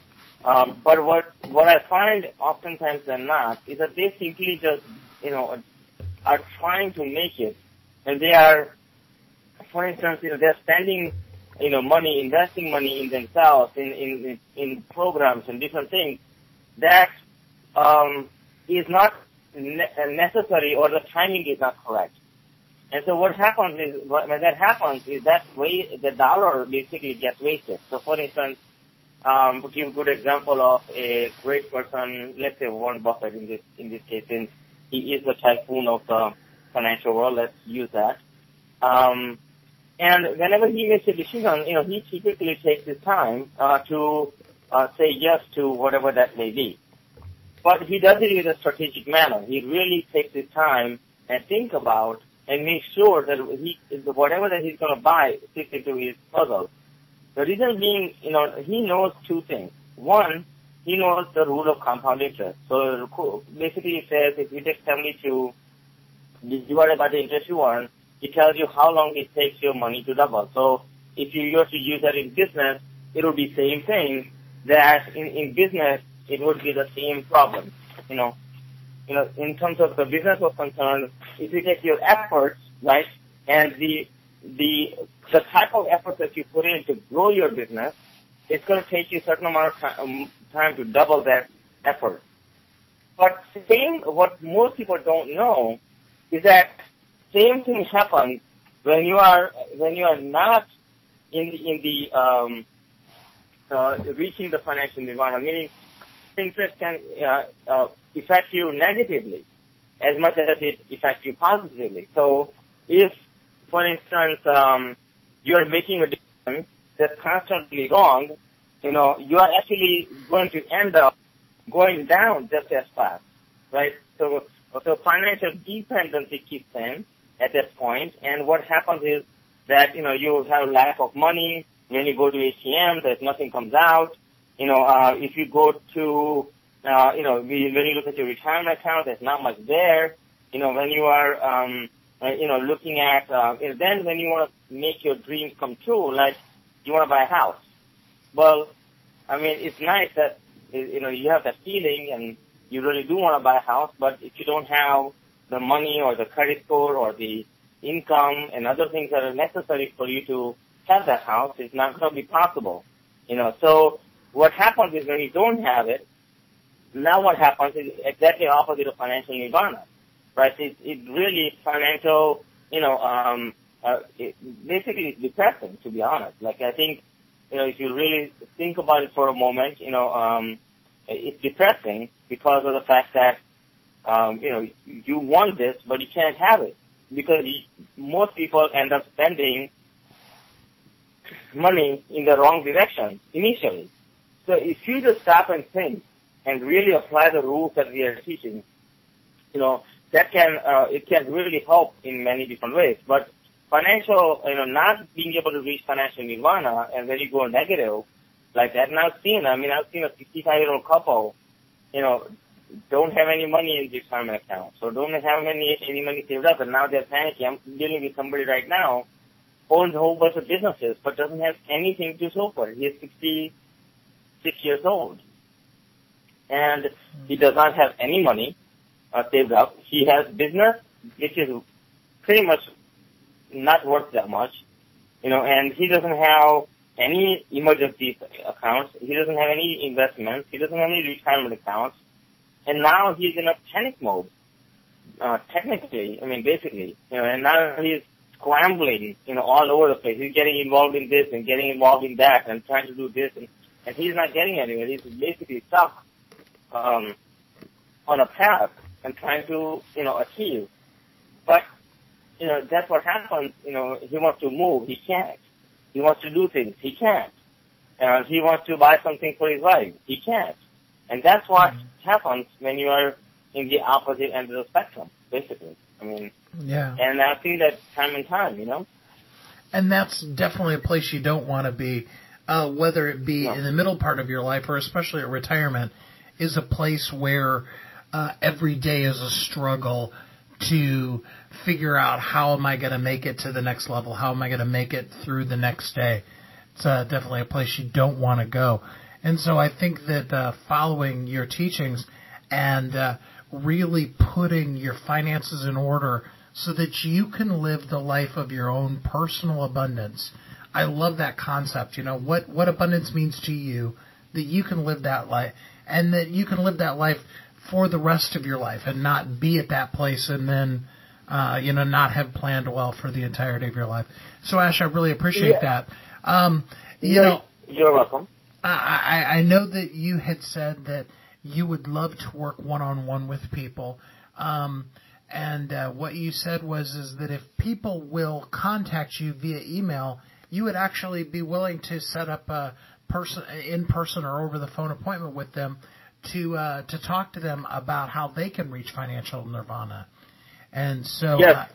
Um, but what, what I find oftentimes than not is that they simply just, you know, are trying to make it, and they are, for instance, you know, they're spending, you know, money, investing money in themselves, in, in, in programs and different things that, um, is not ne- necessary, or the timing is not correct. And so what happens is, when that happens, is that way, the dollar basically gets wasted. So for instance, um, to give a good example of a great person, let's say Warren Buffett in this, in this case, since he is the typhoon of the financial world, let's use that. Um, and whenever he makes a decision, you know, he typically takes his time, uh, to, uh, say yes to whatever that may be. But he does it in a strategic manner. He really takes his time and think about and make sure that he, whatever that he's going to buy fits into his puzzle. The reason being, you know, he knows two things. One, he knows the rule of compound interest. So basically it says if you take seventy-two divided by the interest you earn, it tells you how long it takes your money to double. So if you were to use that in business, it would be same thing that in, in business, it would be the same problem, you know. You know, in terms of the business was concerned, if you take your efforts, right, and the the the type of effort that you put in to grow your business, it's going to take you a certain amount of time, time to double that effort. But same, what most people don't know is that same thing happens when you are when you are not in the, in the um, uh, reaching the financial nirvana, meaning interest can uh, uh, affect you negatively as much as it affects you positively. So if, for instance, um, you are making a decision that's constantly wrong, you know, you are actually going to end up going down just as fast, right? So, so financial dependency kicks in at that point, and what happens is that, you know, you have lack of money. When you go to A T M, there's nothing comes out. You know, uh, if you go to, uh, you know, when you look at your retirement account, there's not much there. You know, when you are, um, uh, you know, looking at, uh, then when you want to make your dreams come true, like you want to buy a house. Well, I mean, it's nice that, you know, you have that feeling and you really do want to buy a house, but if you don't have the money or the credit score or the income and other things that are necessary for you to have that house, it's not going to be possible. You know, so what happens is when you don't have it, now what happens is exactly opposite of financial nirvana, right? It, it really financial, you know, um, uh, it, basically it's depressing, to be honest. Like, I think, you know, if you really think about it for a moment, you know, um, it's depressing because of the fact that, um, you know, you want this, but you can't have it because you, most people end up spending money in the wrong direction initially. So if you just stop and think and really apply the rules that we are teaching, you know, that can, uh, it can really help in many different ways. But financial, you know, not being able to reach financial nirvana and then you go negative like that. And I've seen, I mean, I've seen a sixty-five-year-old couple, you know, don't have any money in retirement accounts, or don't have any, any money saved up, and now they're panicking. I'm dealing with somebody right now, owns a whole bunch of businesses, but doesn't have anything to show for it. He's sixty-six years old. And he does not have any money uh, saved up. He has business, which is pretty much not worth that much, you know, and he doesn't have any emergency accounts. He doesn't have any investments. He doesn't have any retirement accounts. And now he's in a panic mode, uh, technically, I mean, basically, you know, and now he's scrambling, you know, all over the place. He's getting involved in this and getting involved in that and trying to do this, and, and he's not getting anywhere. He's basically stuck um, on a path and trying to, you know, achieve. But, you know, that's what happens. You know, he wants to move. He can't. He wants to do things. He can't. And he wants to buy something for his wife. He can't. And that's what mm-hmm. happens when you are in the opposite end of the spectrum, basically. I mean, yeah. And I see that time and time, you know. And that's definitely a place you don't want to be, uh, whether it be no. in the middle part of your life or especially at retirement, is a place where uh, every day is a struggle to figure out how am I going to make it to the next level? How am I going to make it through the next day? It's uh, definitely a place you don't want to go. And so I think that uh, following your teachings and uh, really putting your finances in order so that you can live the life of your own personal abundance. I love that concept. You know, what, what abundance means to you, that you can live that life, and that you can live that life for the rest of your life and not be at that place and then, uh, you know, not have planned well for the entirety of your life. So, Ash, I really appreciate yeah. that. Um, you you're, know, you're welcome. I, I know that you had said that you would love to work one-on-one with people. Um, and uh, what you said was is that if people will contact you via email, you would actually be willing to set up a person, in-person or over the phone appointment with them to uh, to talk to them about how they can reach financial nirvana. And so yes. uh,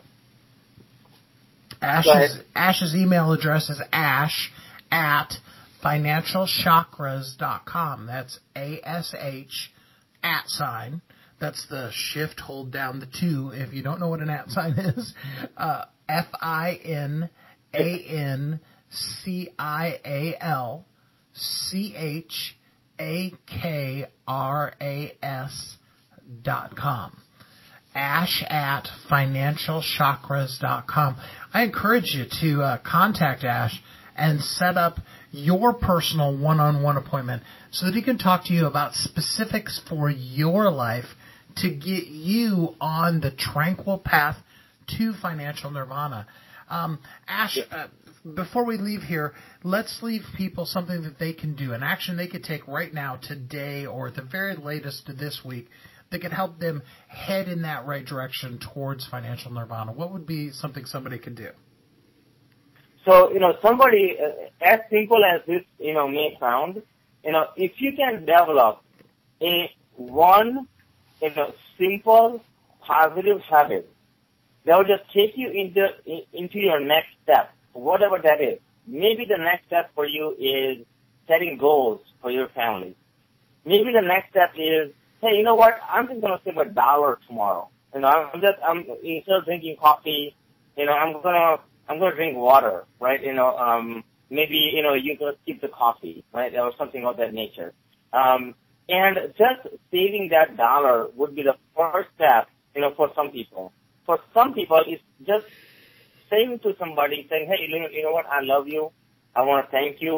Ash's, Ash's email address is ash at financial chakras dot com. That's A S H at sign. That's the shift, hold down the two if you don't know what an at sign is. Uh, F I N A N C I A L C H A K R A S dot com. Ash at financial chakras dot com. I encourage you to uh, contact Ash and set up your personal one-on-one appointment so that he can talk to you about specifics for your life to get you on the tranquil path to financial nirvana. Um, Ash, uh, before we leave here, let's leave people something that they can do, an action they could take right now, today, or at the very latest this week, that could help them head in that right direction towards financial nirvana. What would be something somebody could do? So, you know, somebody, uh, as simple as this, you know, may sound, you know, if you can develop a one, you know, simple, positive habit that will just take you into, into your next step, whatever that is. Maybe the next step for you is setting goals for your family. Maybe the next step is, hey, you know what, I'm just going to save a dollar tomorrow. You know, I'm just, I'm, instead of drinking coffee, you know, I'm going to, I'm going to drink water, right? You know, um, maybe, you know, you can skip the coffee, right? Or something of that nature. Um, and just saving that dollar would be the first step, you know, for some people. For some people, it's just saying to somebody, saying, hey, you know, you know what, I love you. I want to thank you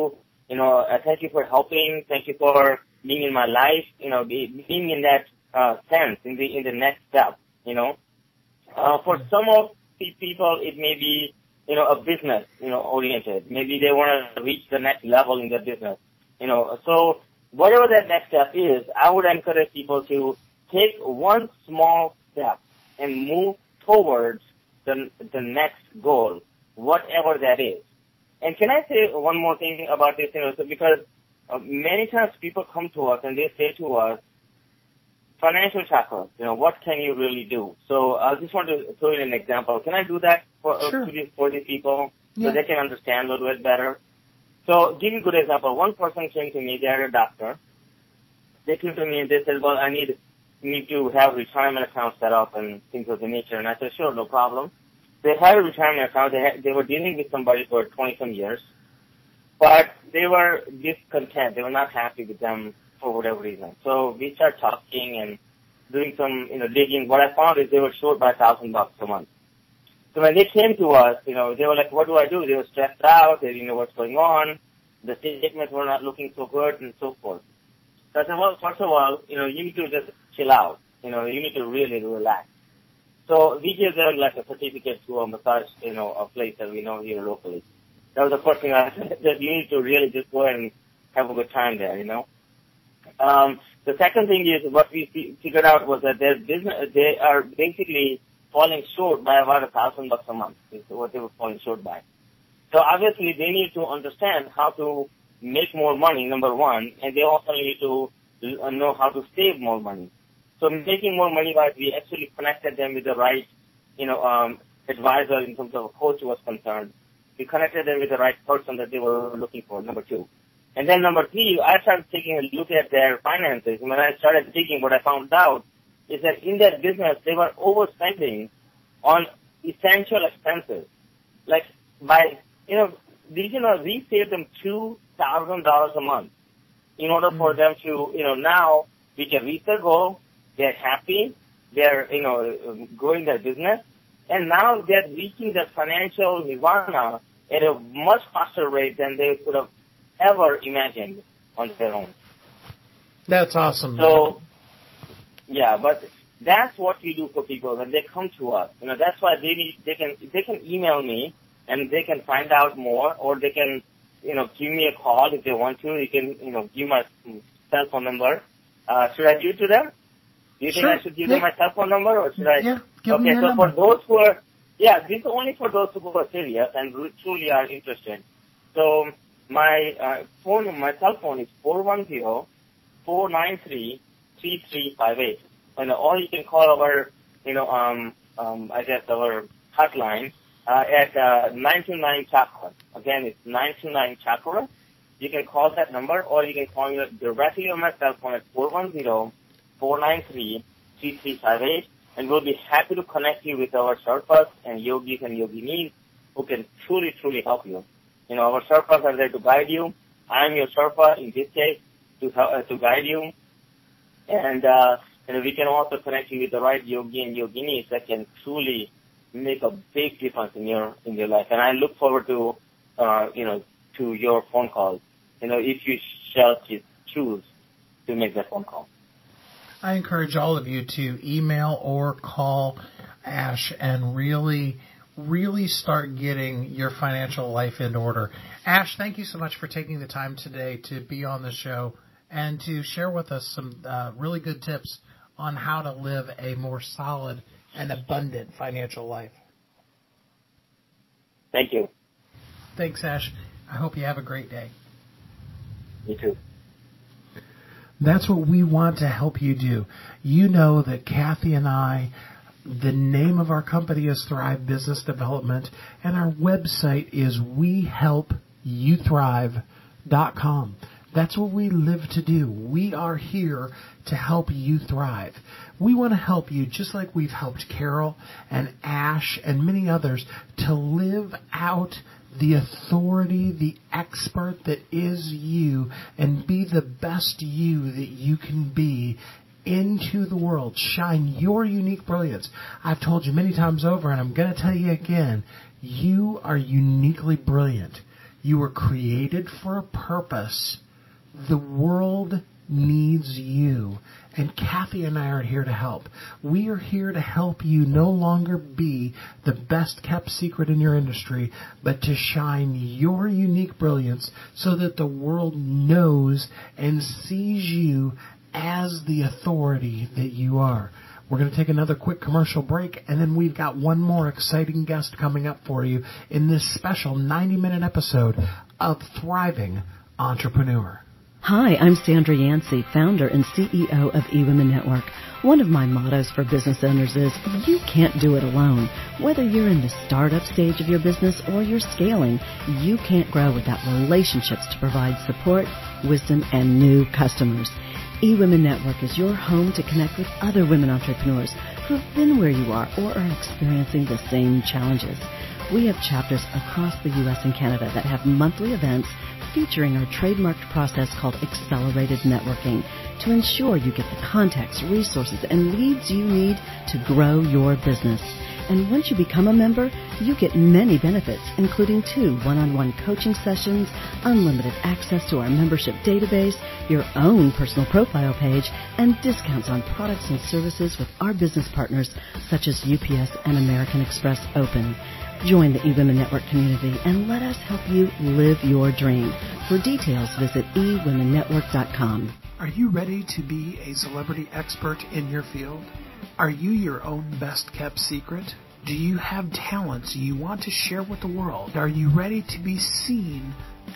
You know, uh, thank you for helping. Thank you for being in my life. You know, be, being in that uh, sense, in the in the next step. You know, uh, for some of the people, it may be, you know, a business, you know, oriented. Maybe they want to reach the next level in their business. You know, so whatever that next step is, I would encourage people to take one small step and move towards the the next goal, whatever that is. And can I say one more thing about this? You know, so because uh, many times people come to us and they say to us, financial chakra, you know, what can you really do? So I just want to throw in an example. Can I do that for, sure. uh, to these, for these people yeah. so they can understand a little bit better? So give you a good example. One person came to me, they are a doctor. They came to me and they said, well, I need, need to have retirement account set up and things of the nature. And I said, sure, no problem. They had a retirement account. They, had, they were dealing with somebody for twenty-some years. But they were discontent. They were not happy with them for whatever reason. So we started talking and doing some, you know, digging. What I found is they were short by a thousand bucks a month. So when they came to us, you know, they were like, what do I do? They were stressed out. They didn't know what's going on. The statements were not looking so good and so forth. So I said, well, first of all, you know, you need to just chill out. You know, you need to really relax. So we gave them like a certificate to a massage, you know, a place that we know here locally. That was the first thing I said, that you need to really just go and have a good time there, you know. Um, the second thing is what we figured out was that their business, they are basically falling short by about a thousand bucks a month is what they were falling short by. So obviously they need to understand how to make more money, number one, and they also need to know how to save more money. So making more money wise, we actually connected them with the right, you know, um, advisor in terms of a coach was concerned. We connected them with the right person that they were looking for, number two. And then number three, I started taking a look at their finances. And when I started digging, what I found out is that in their business, they were overspending on essential expenses. Like by, you know, these, you know, we saved them two thousand dollars a month in order for them to, you know, now we can reach their goal. They're happy. They're, you know, growing their business. And now they're reaching their financial nirvana at a much faster rate than they could have ever imagined on their own. That's awesome. So, yeah, but that's what we do for people when they come to us. You know, that's why they need, they can, they can email me and they can find out more, or they can, you know, give me a call if they want to. You can, you know, give my cell phone number. Uh, should I give it to them? Do you sure. think I should give yeah. them my cell phone number, or should I? Yeah, give okay, them your so number. for those who are, yeah, this is only for those who are serious and truly are interested. So my uh, phone, my cell phone is four one zero, four nine three, three three five eight. And or you can call our, you know, um, um, I guess our hotline uh, at uh, nine two nine chakra. Again, it's nine two nine chakra. You can call that number, or you can call me directly on my cell phone at four one zero, four nine three, three three five eight, and we'll be happy to connect you with our Sherpas and yogis and yoginis who can truly, truly help you. You know, our Sherpas are there to guide you. I'm your Sherpa in this case to help, uh, to guide you, and uh, and we can also connect you with the right yogi and yoginis that can truly make a big difference in your in your life. And I look forward to uh, you know to your phone calls. You know, if you shall choose to make that phone call. I encourage all of you to email or call Ash and really, really start getting your financial life in order. Ash, thank you so much for taking the time today to be on the show and to share with us some uh, really good tips on how to live a more solid and abundant financial life. Thank you. Thanks, Ash. I hope you have a great day. You too. That's what we want to help you do. You know that Kathy and I, the name of our company is Thrive Business Development, and our website is we help you thrive dot com. That's what we live to do. We are here to help you thrive. We want to help you just like we've helped Carol and Ash and many others to live out the authority, the expert that is you, and be the best you that you can be into the world. Shine your unique brilliance. I've told you many times over, and I'm going to tell you again, you are uniquely brilliant. You were created for a purpose. The world needs you. And Kathy and I are here to help. We are here to help you no longer be the best kept secret in your industry, but to shine your unique brilliance so that the world knows and sees you as the authority that you are. We're going to take another quick commercial break, and then we've got one more exciting guest coming up for you in this special ninety-minute episode of Thriving Entrepreneur. Hi, I'm Sandra Yancey, founder and C E O of eWomen Network. One of my mottos for business owners is, you can't do it alone. Whether you're in the startup stage of your business or you're scaling, you can't grow without relationships to provide support, wisdom, and new customers. eWomen Network is your home to connect with other women entrepreneurs who have been where you are or are experiencing the same challenges. We have chapters across the U S and Canada that have monthly events featuring our trademarked process called Accelerated Networking to ensure you get the contacts, resources, and leads you need to grow your business. And once you become a member, you get many benefits, including two one-on-one coaching sessions, unlimited access to our membership database, your own personal profile page, and discounts on products and services with our business partners such as U P S and American Express Open. Join the eWomen Network community and let us help you live your dream. For details, visit e women network dot com. Are you ready to be a celebrity expert in your field? Are you your own best-kept secret? Do you have talents you want to share with the world? Are you ready to be seen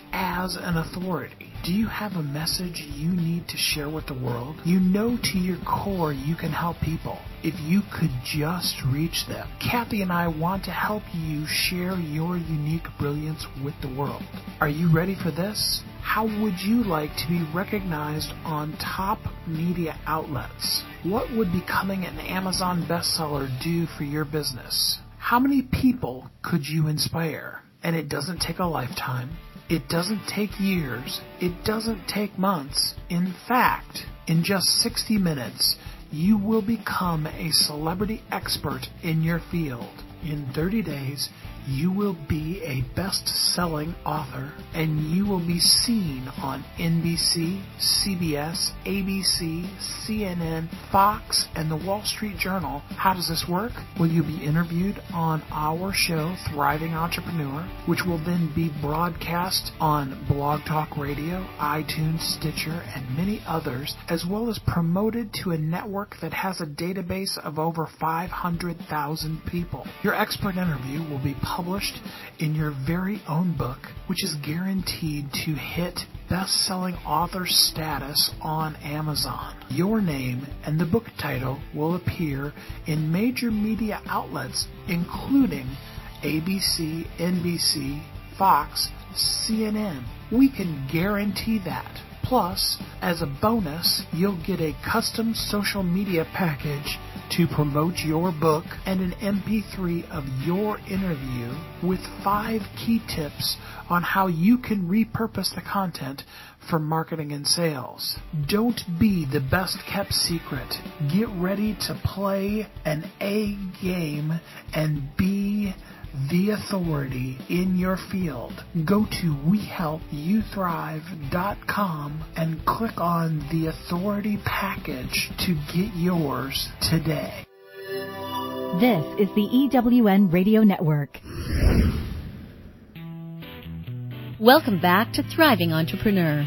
as an authority? Do you have a message you need to share with the world? You know to your core you can help people if you could just reach them. Kathy and I want to help you share your unique brilliance with the world. Are you ready for this? How would you like to be recognized on top media outlets? What would becoming an Amazon bestseller do for your business? How many people could you inspire? And it doesn't take a lifetime. It doesn't take years. It doesn't take months. In fact, in just sixty minutes, you will become a celebrity expert in your field. In thirty days, you will be a best-selling author, and you will be seen on N B C, C B S, A B C, C N N, Fox, and the Wall Street Journal. How does this work? Well, you'll be interviewed on our show, Thriving Entrepreneur, which will then be broadcast on Blog Talk Radio, iTunes, Stitcher, and many others, as well as promoted to a network that has a database of over five hundred thousand people. Your expert interview will be published in your very own book, which is guaranteed to hit best-selling author status on Amazon. Your name and the book title will appear in major media outlets, including A B C, N B C, Fox, C N N. We can guarantee that. Plus, as a bonus, you'll get a custom social media package to promote your book and an M P three of your interview with five key tips on how you can repurpose the content for marketing and sales. Don't be the best kept secret. Get ready to play an A game and be the authority in your field. Go to we help you thrive dot com and click on the authority package to get yours today. This is the E W N Radio Network. Welcome back to Thriving Entrepreneur.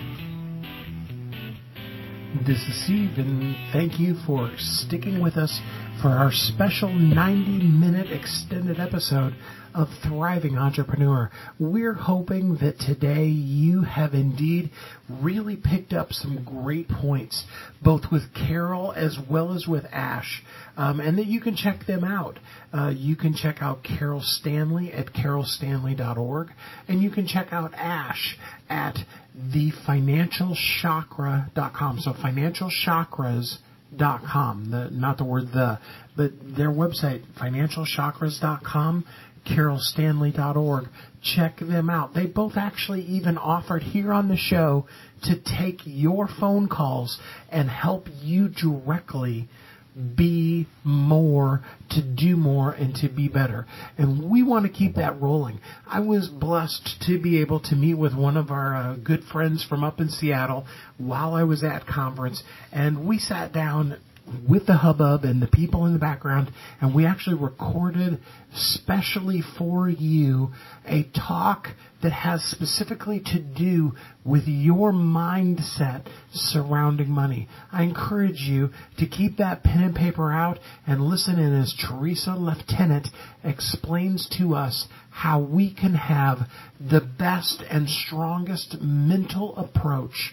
This is Steve, and thank you for sticking with us for our special ninety-minute extended episode of Thriving Entrepreneur. We're hoping that today you have indeed really picked up some great points, both with Carol as well as with Ash, um, and that you can check them out. Uh, you can check out Carol Stanley at carol stanley dot org, and you can check out Ash at the financial chakra dot com. So financial chakras dot com, the, not the word the, but their website, financial chakras dot com, carol stanley dot org. Check them out. They both actually even offered here on the show to take your phone calls and help you directly be more, to do more, and to be better. And we want to keep that rolling. I was blessed to be able to meet with one of our uh, good friends from up in Seattle while I was at conference, and we sat down with the hubbub and the people in the background, and we actually recorded specially for you a talk that has specifically to do with your mindset surrounding money. I encourage you to keep that pen and paper out and listen in as Teresa Lieutenant explains to us how we can have the best and strongest mental approach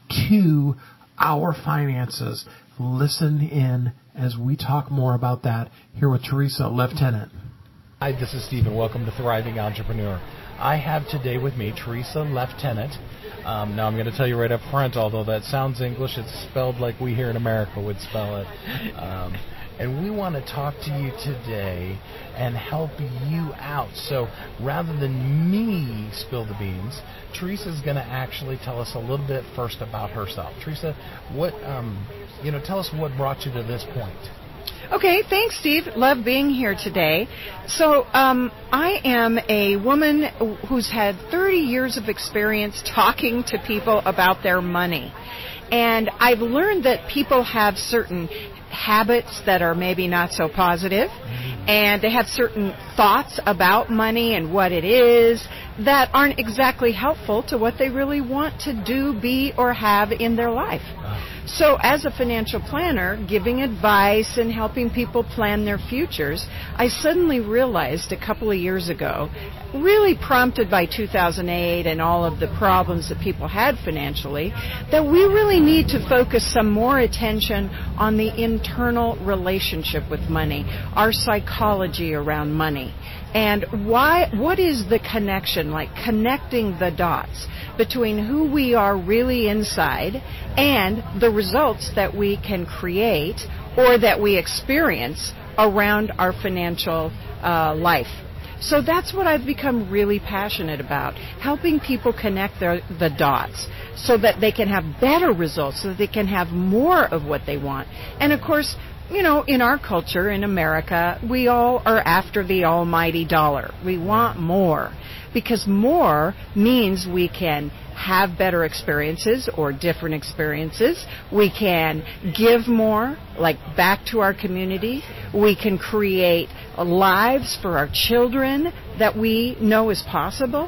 to our finances. Listen in as we talk more about that here with Teresa Lieutenant. Hi, this is Steve, and welcome to Thriving Entrepreneur. I have today with me Teresa Lieutenant. Um, now, I'm going to tell you right up front, although that sounds English, it's spelled like we here in America would spell it. Um, and we want to talk to you today and help you out. So rather than me spill the beans, Teresa's going to actually tell us a little bit first about herself. Teresa, what, um, you know, tell us what brought you to this point. Okay, thanks, Steve. Love being here today. So um, I am a woman who's had thirty years of experience talking to people about their money. And I've learned that people have certain habits that are maybe not so positive, and they have certain thoughts about money and what it is that aren't exactly helpful to what they really want to do, be, or have in their life. So as a financial planner, giving advice and helping people plan their futures, I suddenly realized a couple of years ago, really prompted by two thousand eight and all of the problems that people had financially, that we really need to focus some more attention on the internal relationship with money, our psychology around money. And why? What is the connection, like connecting the dots between who we are really inside and the results that we can create or that we experience around our financial uh, life. So that's what I've become really passionate about, helping people connect their, the dots so that they can have better results, so that they can have more of what they want. And of course, you know, in our culture, in America, we all are after the almighty dollar. We want more, because more means we can have better experiences or different experiences. We can give more, like back to our community. We can create lives for our children that we know is possible.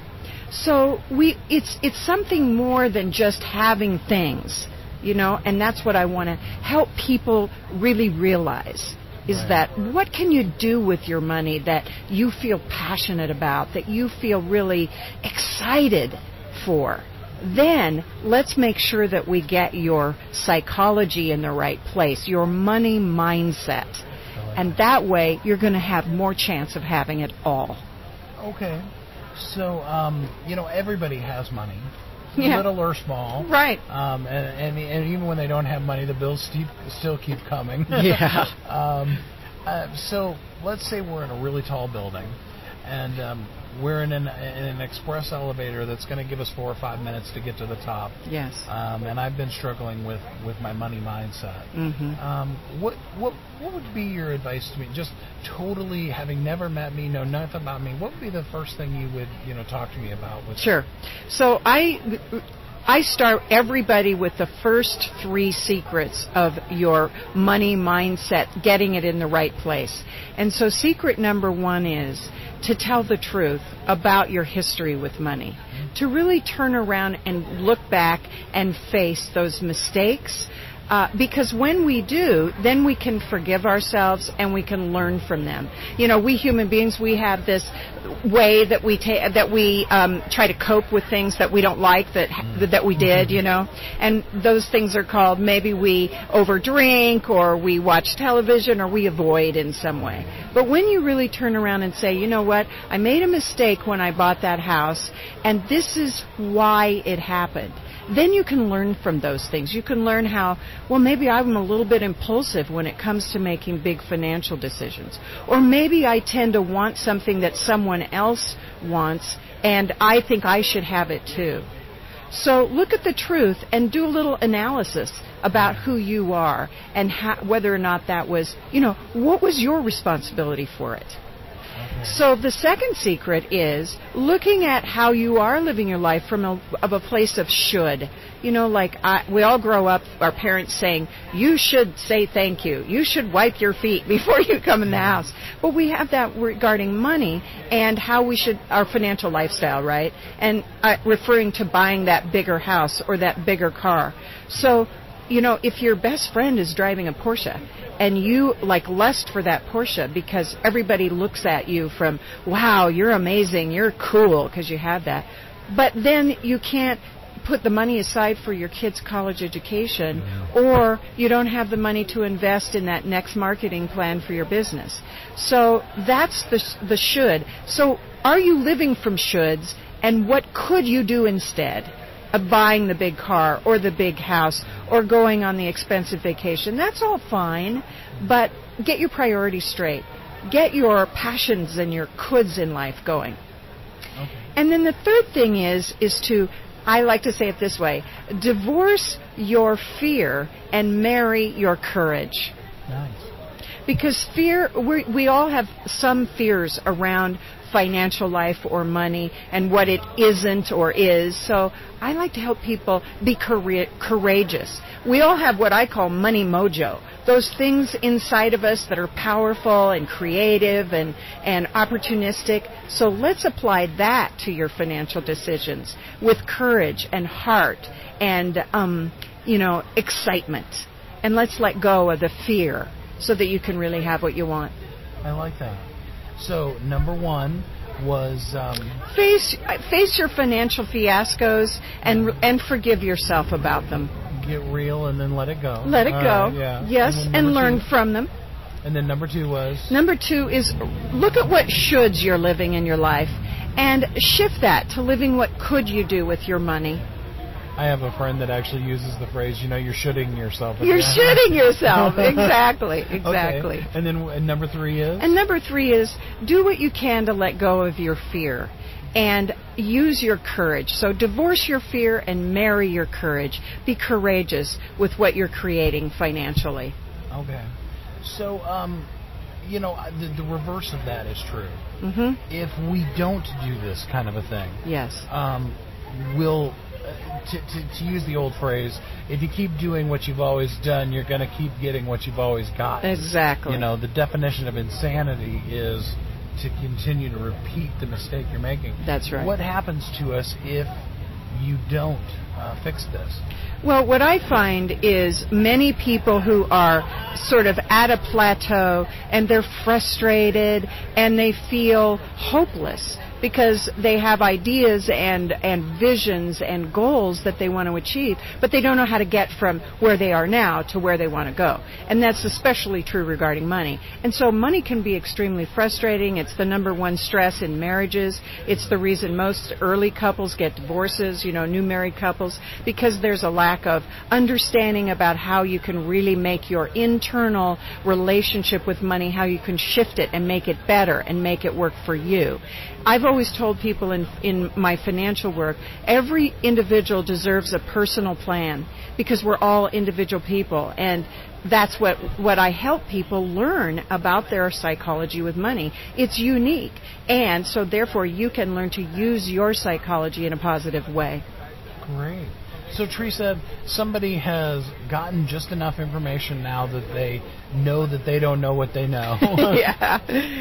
So we, it's it's something more than just having things. You know, and that's what I want to help people really realize, is right. that what can you do with your money that you feel passionate about, that you feel really excited for? Then let's make sure that we get your psychology in the right place, your money mindset. And that way you're going to have more chance of having it all. Okay. So, um, you know, everybody has money. Yeah. Little or small. Right. Um, and, and, and even when they don't have money, the bills still, still keep coming. Yeah. um, uh, so let's say we're in a really tall building, and um, we're in an, in an express elevator that's going to give us four or five minutes to get to the top. Yes. Um, and I've been struggling with, with my money mindset. Mm-hmm. Um, what what what would be your advice to me? Just totally having never met me, know nothing about me. What would be the first thing you would you know talk to me about? With sure. So I. I start everybody with the first three secrets of your money mindset, getting it in the right place. And so secret number one is to tell the truth about your history with money, to really turn around and look back and face those mistakes. Uh, because when we do, then we can forgive ourselves and we can learn from them. You know, we human beings, we have this way that we ta- that we um, try to cope with things that we don't like that mm. that we did. You know, and those things are called, maybe we overdrink or we watch television or we avoid in some way. But when you really turn around and say, you know what, I made a mistake when I bought that house, and this is why it happened. Then you can learn from those things. You can learn how, well, maybe I'm a little bit impulsive when it comes to making big financial decisions. Or maybe I tend to want something that someone else wants, and I think I should have it too. So look at the truth and do a little analysis about who you are and how, whether or not that was, you know, what was your responsibility for it? So the second secret is looking at how you are living your life from a, of a place of should. You know, like I, we all grow up, our parents saying, you should say thank you. You should wipe your feet before you come in the house. But we have that regarding money and how we should, our financial lifestyle, right? And uh, referring to buying that bigger house or that bigger car. So, you know, if your best friend is driving a Porsche and you like lust for that Porsche because everybody looks at you from, wow, you're amazing, you're cool because you have that. But then you can't put the money aside for your kids' college education, or you don't have the money to invest in that next marketing plan for your business. So that's the, the should. So are you living from shoulds, and what could you do instead of buying the big car or the big house or going on the expensive vacation? That's all fine, but get your priorities straight. Get your passions and your coulds in life going. Okay. And then the third thing is is to, I like to say it this way, divorce your fear and marry your courage. Nice. Because fear, we we all have some fears around financial life or money and what it isn't or is. So I like to help people be coura- courageous. We all have what I call money mojo, those things inside of us that are powerful and creative and, and opportunistic. So let's apply that to your financial decisions with courage and heart and, um, you know, excitement. And let's let go of the fear so that you can really have what you want. I like that. So number one was um, face face your financial fiascos and and forgive yourself about them. Get real and then let it go. Let it go. Uh, yeah. Yes, and, and learn two, from them. And then number two was? Number two is look at what shoulds you're living in your life and shift that to living what could you do with your money. I have a friend that actually uses the phrase, you know, you're shitting yourself. You're shitting yourself. Exactly. Exactly. Okay. And then and number three is? And number three is do what you can to let go of your fear and use your courage. So divorce your fear and marry your courage. Be courageous with what you're creating financially. Okay. So, um, you know, the, the reverse of that is true. Mm-hmm. If we don't do this kind of a thing, yes, um, we'll... To, to, to use the old phrase, if you keep doing what you've always done, you're going to keep getting what you've always got. Exactly. You know, the definition of insanity is to continue to repeat the mistake you're making. That's right. What happens to us if you don't uh, fix this? Well, what I find is many people who are sort of at a plateau and they're frustrated and they feel hopeless because they have ideas and, and visions and goals that they want to achieve, but they don't know how to get from where they are now to where they want to go. And that's especially true regarding money. And so money can be extremely frustrating. It's the number one stress in marriages. It's the reason most early couples get divorces, you know, new married couples, because there's a lack of understanding about how you can really make your internal relationship with money, how you can shift it and make it better and make it work for you. I've always told people in in my financial work, every individual deserves a personal plan because we're all individual people, and that's what, what I help people learn about their psychology with money. It's unique, and so therefore you can learn to use your psychology in a positive way. Great. So, Teresa, somebody has gotten just enough information now that they know that they don't know what they know. Yeah.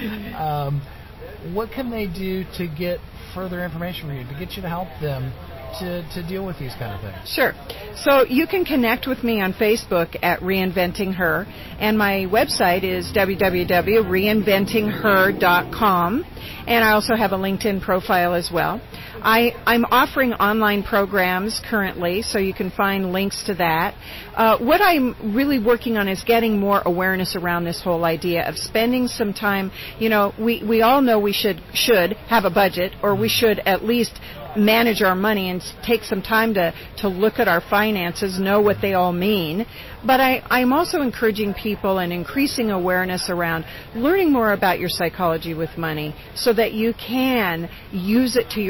um, what can they do to get further information from you, to get you to help them to, to deal with these kind of things? Sure. So you can connect with me on Facebook at Reinventing Her, and my website is w w w dot reinventing her dot com, and I also have a LinkedIn profile as well. I, I'm offering online programs currently, so you can find links to that. Uh, what I'm really working on is getting more awareness around this whole idea of spending some time. You know, we, we all know we should should have a budget, or we should at least manage our money and take some time to, to look at our finances, know what they all mean. But I, I'm also encouraging people and increasing awareness around learning more about your psychology with money so that you can use it to your advantage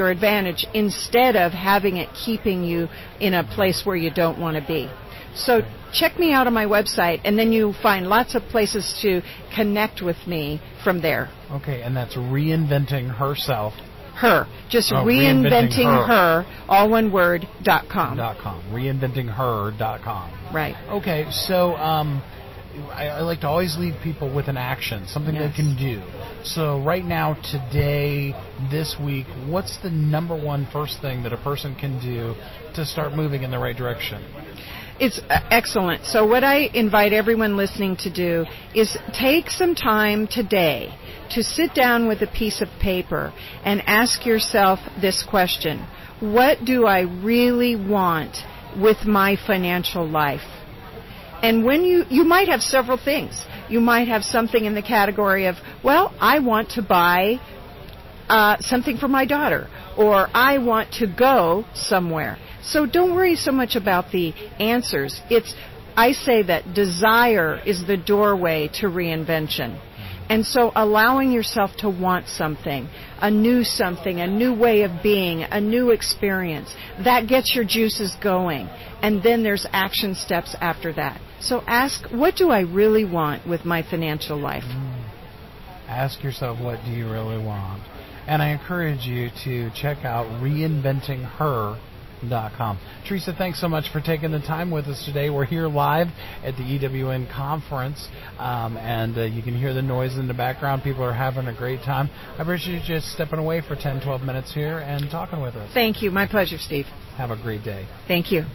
advantage instead of having it keeping you in a place where you don't want to be. So check me out on my website, and then you find lots of places to connect with me from there. Okay, and that's Reinventing Herself. Her. Just oh, reinventing, reinventing her. her, all one word, dot com. Dot com. Reinventing her dot com. Right. Okay, so um, I, I like to always leave people with an action, something yes. they can do. So right now, today, this week, what's the number one first thing that a person can do to start moving in the right direction? It's excellent. So what I invite everyone listening to do is take some time today to sit down with a piece of paper and ask yourself this question: what do I really want with my financial life? And when you, you might have several things. You might have something in the category of, well, I want to buy uh, something for my daughter, or I want to go somewhere. So don't worry so much about the answers. It's, I say that desire is the doorway to reinvention. And so allowing yourself to want something, a new something, a new way of being, a new experience, that gets your juices going. And then there's action steps after that. So ask, what do I really want with my financial life? Mm. Ask yourself, what do you really want? And I encourage you to check out Reinventing Her dot com. Teresa, thanks so much for taking the time with us today. We're here live at the E W N conference, um, and uh, you can hear the noise in the background. People are having a great time. I appreciate you just stepping away for ten, twelve minutes here and talking with us. Thank you. My pleasure, Steve. Have a great day. Thank you.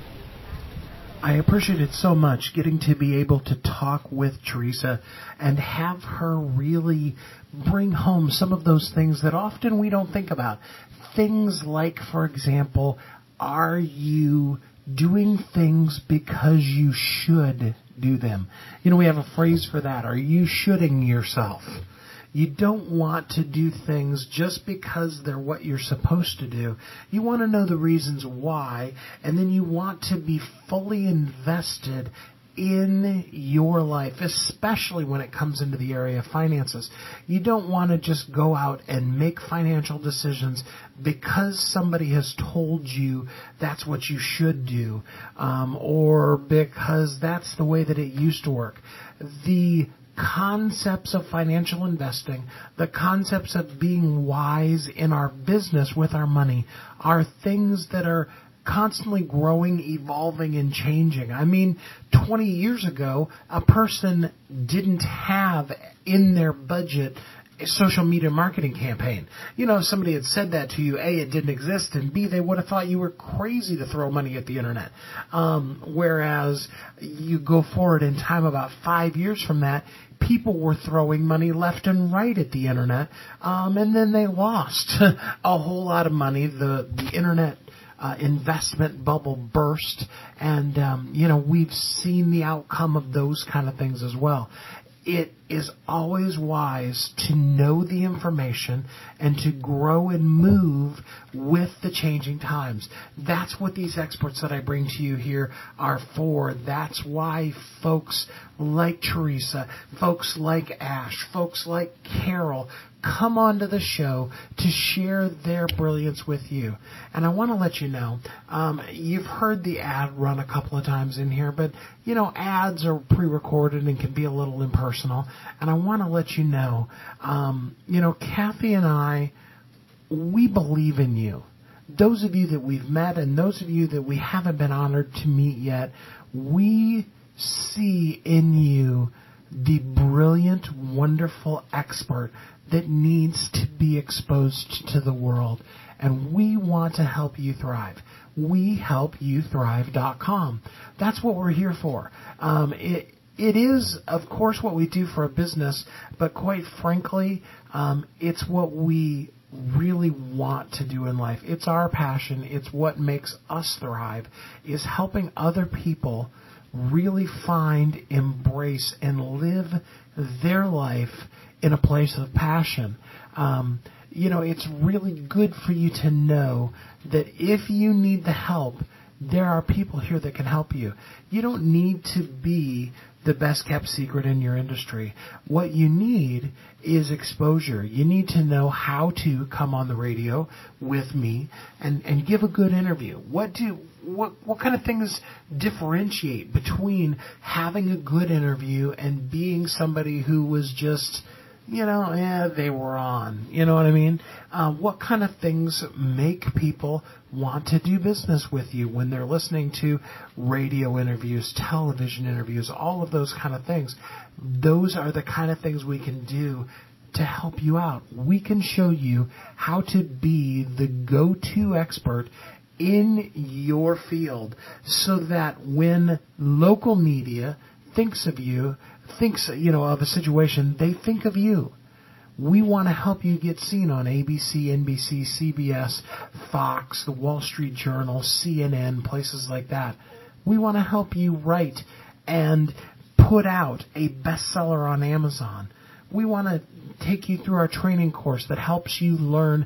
I appreciate it so much getting to be able to talk with Teresa and have her really bring home some of those things that often we don't think about. Things like, for example, are you doing things because you should do them? You know, we have a phrase for that. Are you shoulding yourself? You don't want to do things just because they're what you're supposed to do. You want to know the reasons why, and then you want to be fully invested in your life, especially when it comes into the area of finances. You don't want to just go out and make financial decisions because somebody has told you that's what you should do, um, or because that's the way that it used to work. The concepts of financial investing, the concepts of being wise in our business with our money, are things that are constantly growing, evolving, and changing. I mean, twenty years ago, a person didn't have in their budget a social media marketing campaign. You know, if somebody had said that to you, A, it didn't exist, and B, they would have thought you were crazy to throw money at the internet. Um, whereas you go forward in time about five years from that, people were throwing money left and right at the internet, um, and then they lost a whole lot of money. The, the internet Uh, investment bubble burst, and um, you know, we've seen the outcome of those kind of things as well. It is always wise to know the information and to grow and move with the changing times. That's what these experts that I bring to you here are for. That's why folks like Teresa, folks like Ash, folks like Carol come onto the show to share their brilliance with you. And I want to let you know, um, you've heard the ad run a couple of times in here, but, you know, ads are pre-recorded and can be a little impersonal. And I want to let you know, um, you know, Kathy and I, we believe in you. Those of you that we've met and those of you that we haven't been honored to meet yet, we see in you the brilliant, wonderful expert that needs to be exposed to the world. And we want to help you thrive. we help you thrive dot com. That's what we're here for. Um, it, it is, of course, what we do for a business, but quite frankly, um, it's what we really want to do in life. It's our passion. It's what makes us thrive, is helping other people really find, embrace, and live their life in a place of passion. Um, you know, it's really good for you to know that if you need the help, there are people here that can help you. You don't need to be the best kept secret in your industry. What you need is exposure. You need to know how to come on the radio with me and, and give a good interview. What do what what kind of things differentiate between having a good interview and being somebody who was just, you know, yeah, they were on. You know what I mean? Uh, what kind of things make people want to do business with you when they're listening to radio interviews, television interviews, all of those kind of things? Those are the kind of things we can do to help you out. We can show you how to be the go-to expert in your field so that when local media thinks of you, thinks, you know, of a situation, they think of you. We want to help you get seen on A B C, N B C, C B S, Fox, the Wall Street Journal, C N N, places like that. We want to help you write and put out a bestseller on Amazon. We want to take you through our training course that helps you learn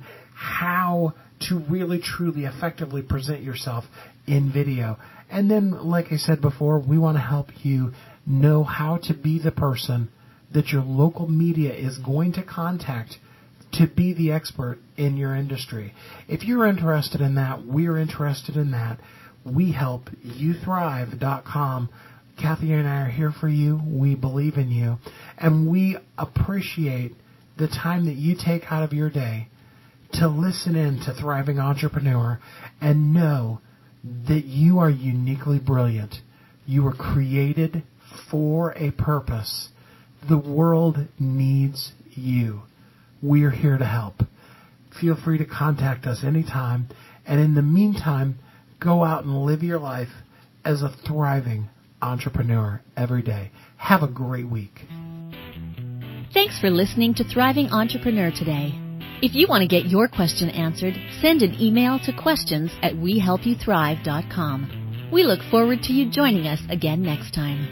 how to really, truly, effectively present yourself in video. And then, like I said before, we want to help you know how to be the person that your local media is going to contact to be the expert in your industry. If you're interested in that, we're interested in that. We help you thrive dot com. Kathy and I are here for you. We believe in you. And we appreciate the time that you take out of your day to listen in to Thriving Entrepreneur and know that you are uniquely brilliant. You were created for a purpose. The world needs you. We're here to help. Feel free to contact us anytime. And in the meantime, go out and live your life as a thriving entrepreneur every day. Have a great week. Thanks for listening to Thriving Entrepreneur today. If you want to get your question answered, send an email to questions at we help you thrive dot com. We look forward to you joining us again next time.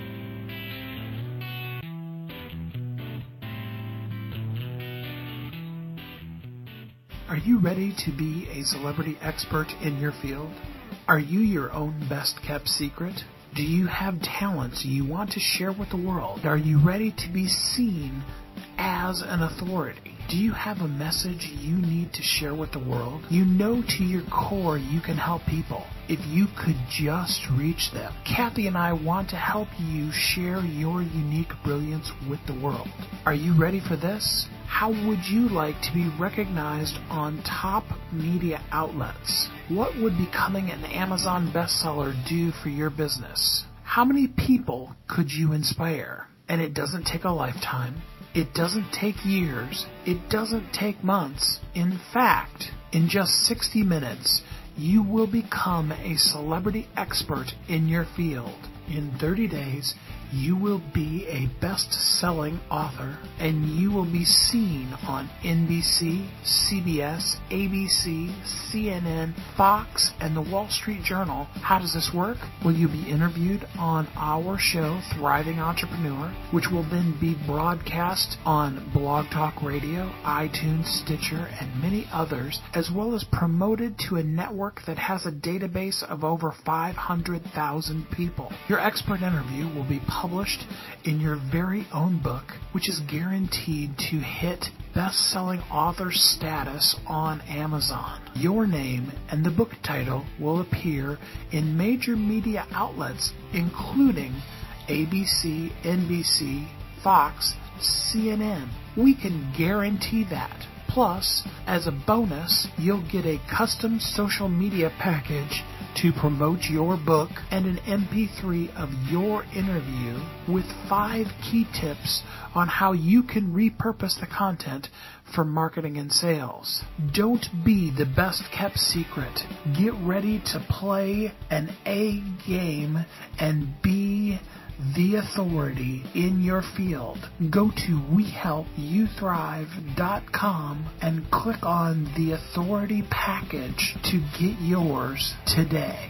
Are you ready to be a celebrity expert in your field? Are you your own best-kept secret? Do you have talents you want to share with the world? Are you ready to be seen as an authority? Do you have a message you need to share with the world? You know to your core you can help people if you could just reach them. Kathy and I want to help you share your unique brilliance with the world. Are you ready for this? How would you like to be recognized on top media outlets? What would becoming an Amazon bestseller do for your business? How many people could you inspire? And it doesn't take a lifetime. It doesn't take years. It doesn't take months. In fact, in just sixty minutes, you will become a celebrity expert in your field. In thirty days, you will be a best-selling author, and you will be seen on N B C, C B S, A B C, C N N, Fox, and the Wall Street Journal. How does this work? Well, you'll be interviewed on our show, Thriving Entrepreneur, which will then be broadcast on Blog Talk Radio, iTunes, Stitcher, and many others, as well as promoted to a network that has a database of over five hundred thousand people. Your expert interview will be published in your very own book, which is guaranteed to hit best-selling author status on Amazon. Your name and the book title will appear in major media outlets, including A B C, N B C, Fox, C N N. We can guarantee that. Plus, as a bonus, you'll get a custom social media package to promote your book and an M P three of your interview with five key tips on how you can repurpose the content for marketing and sales. Don't be the best kept secret. Get ready to play an A game and be the authority in your field. Go to we help you thrive dot com and click on the authority package to get yours today.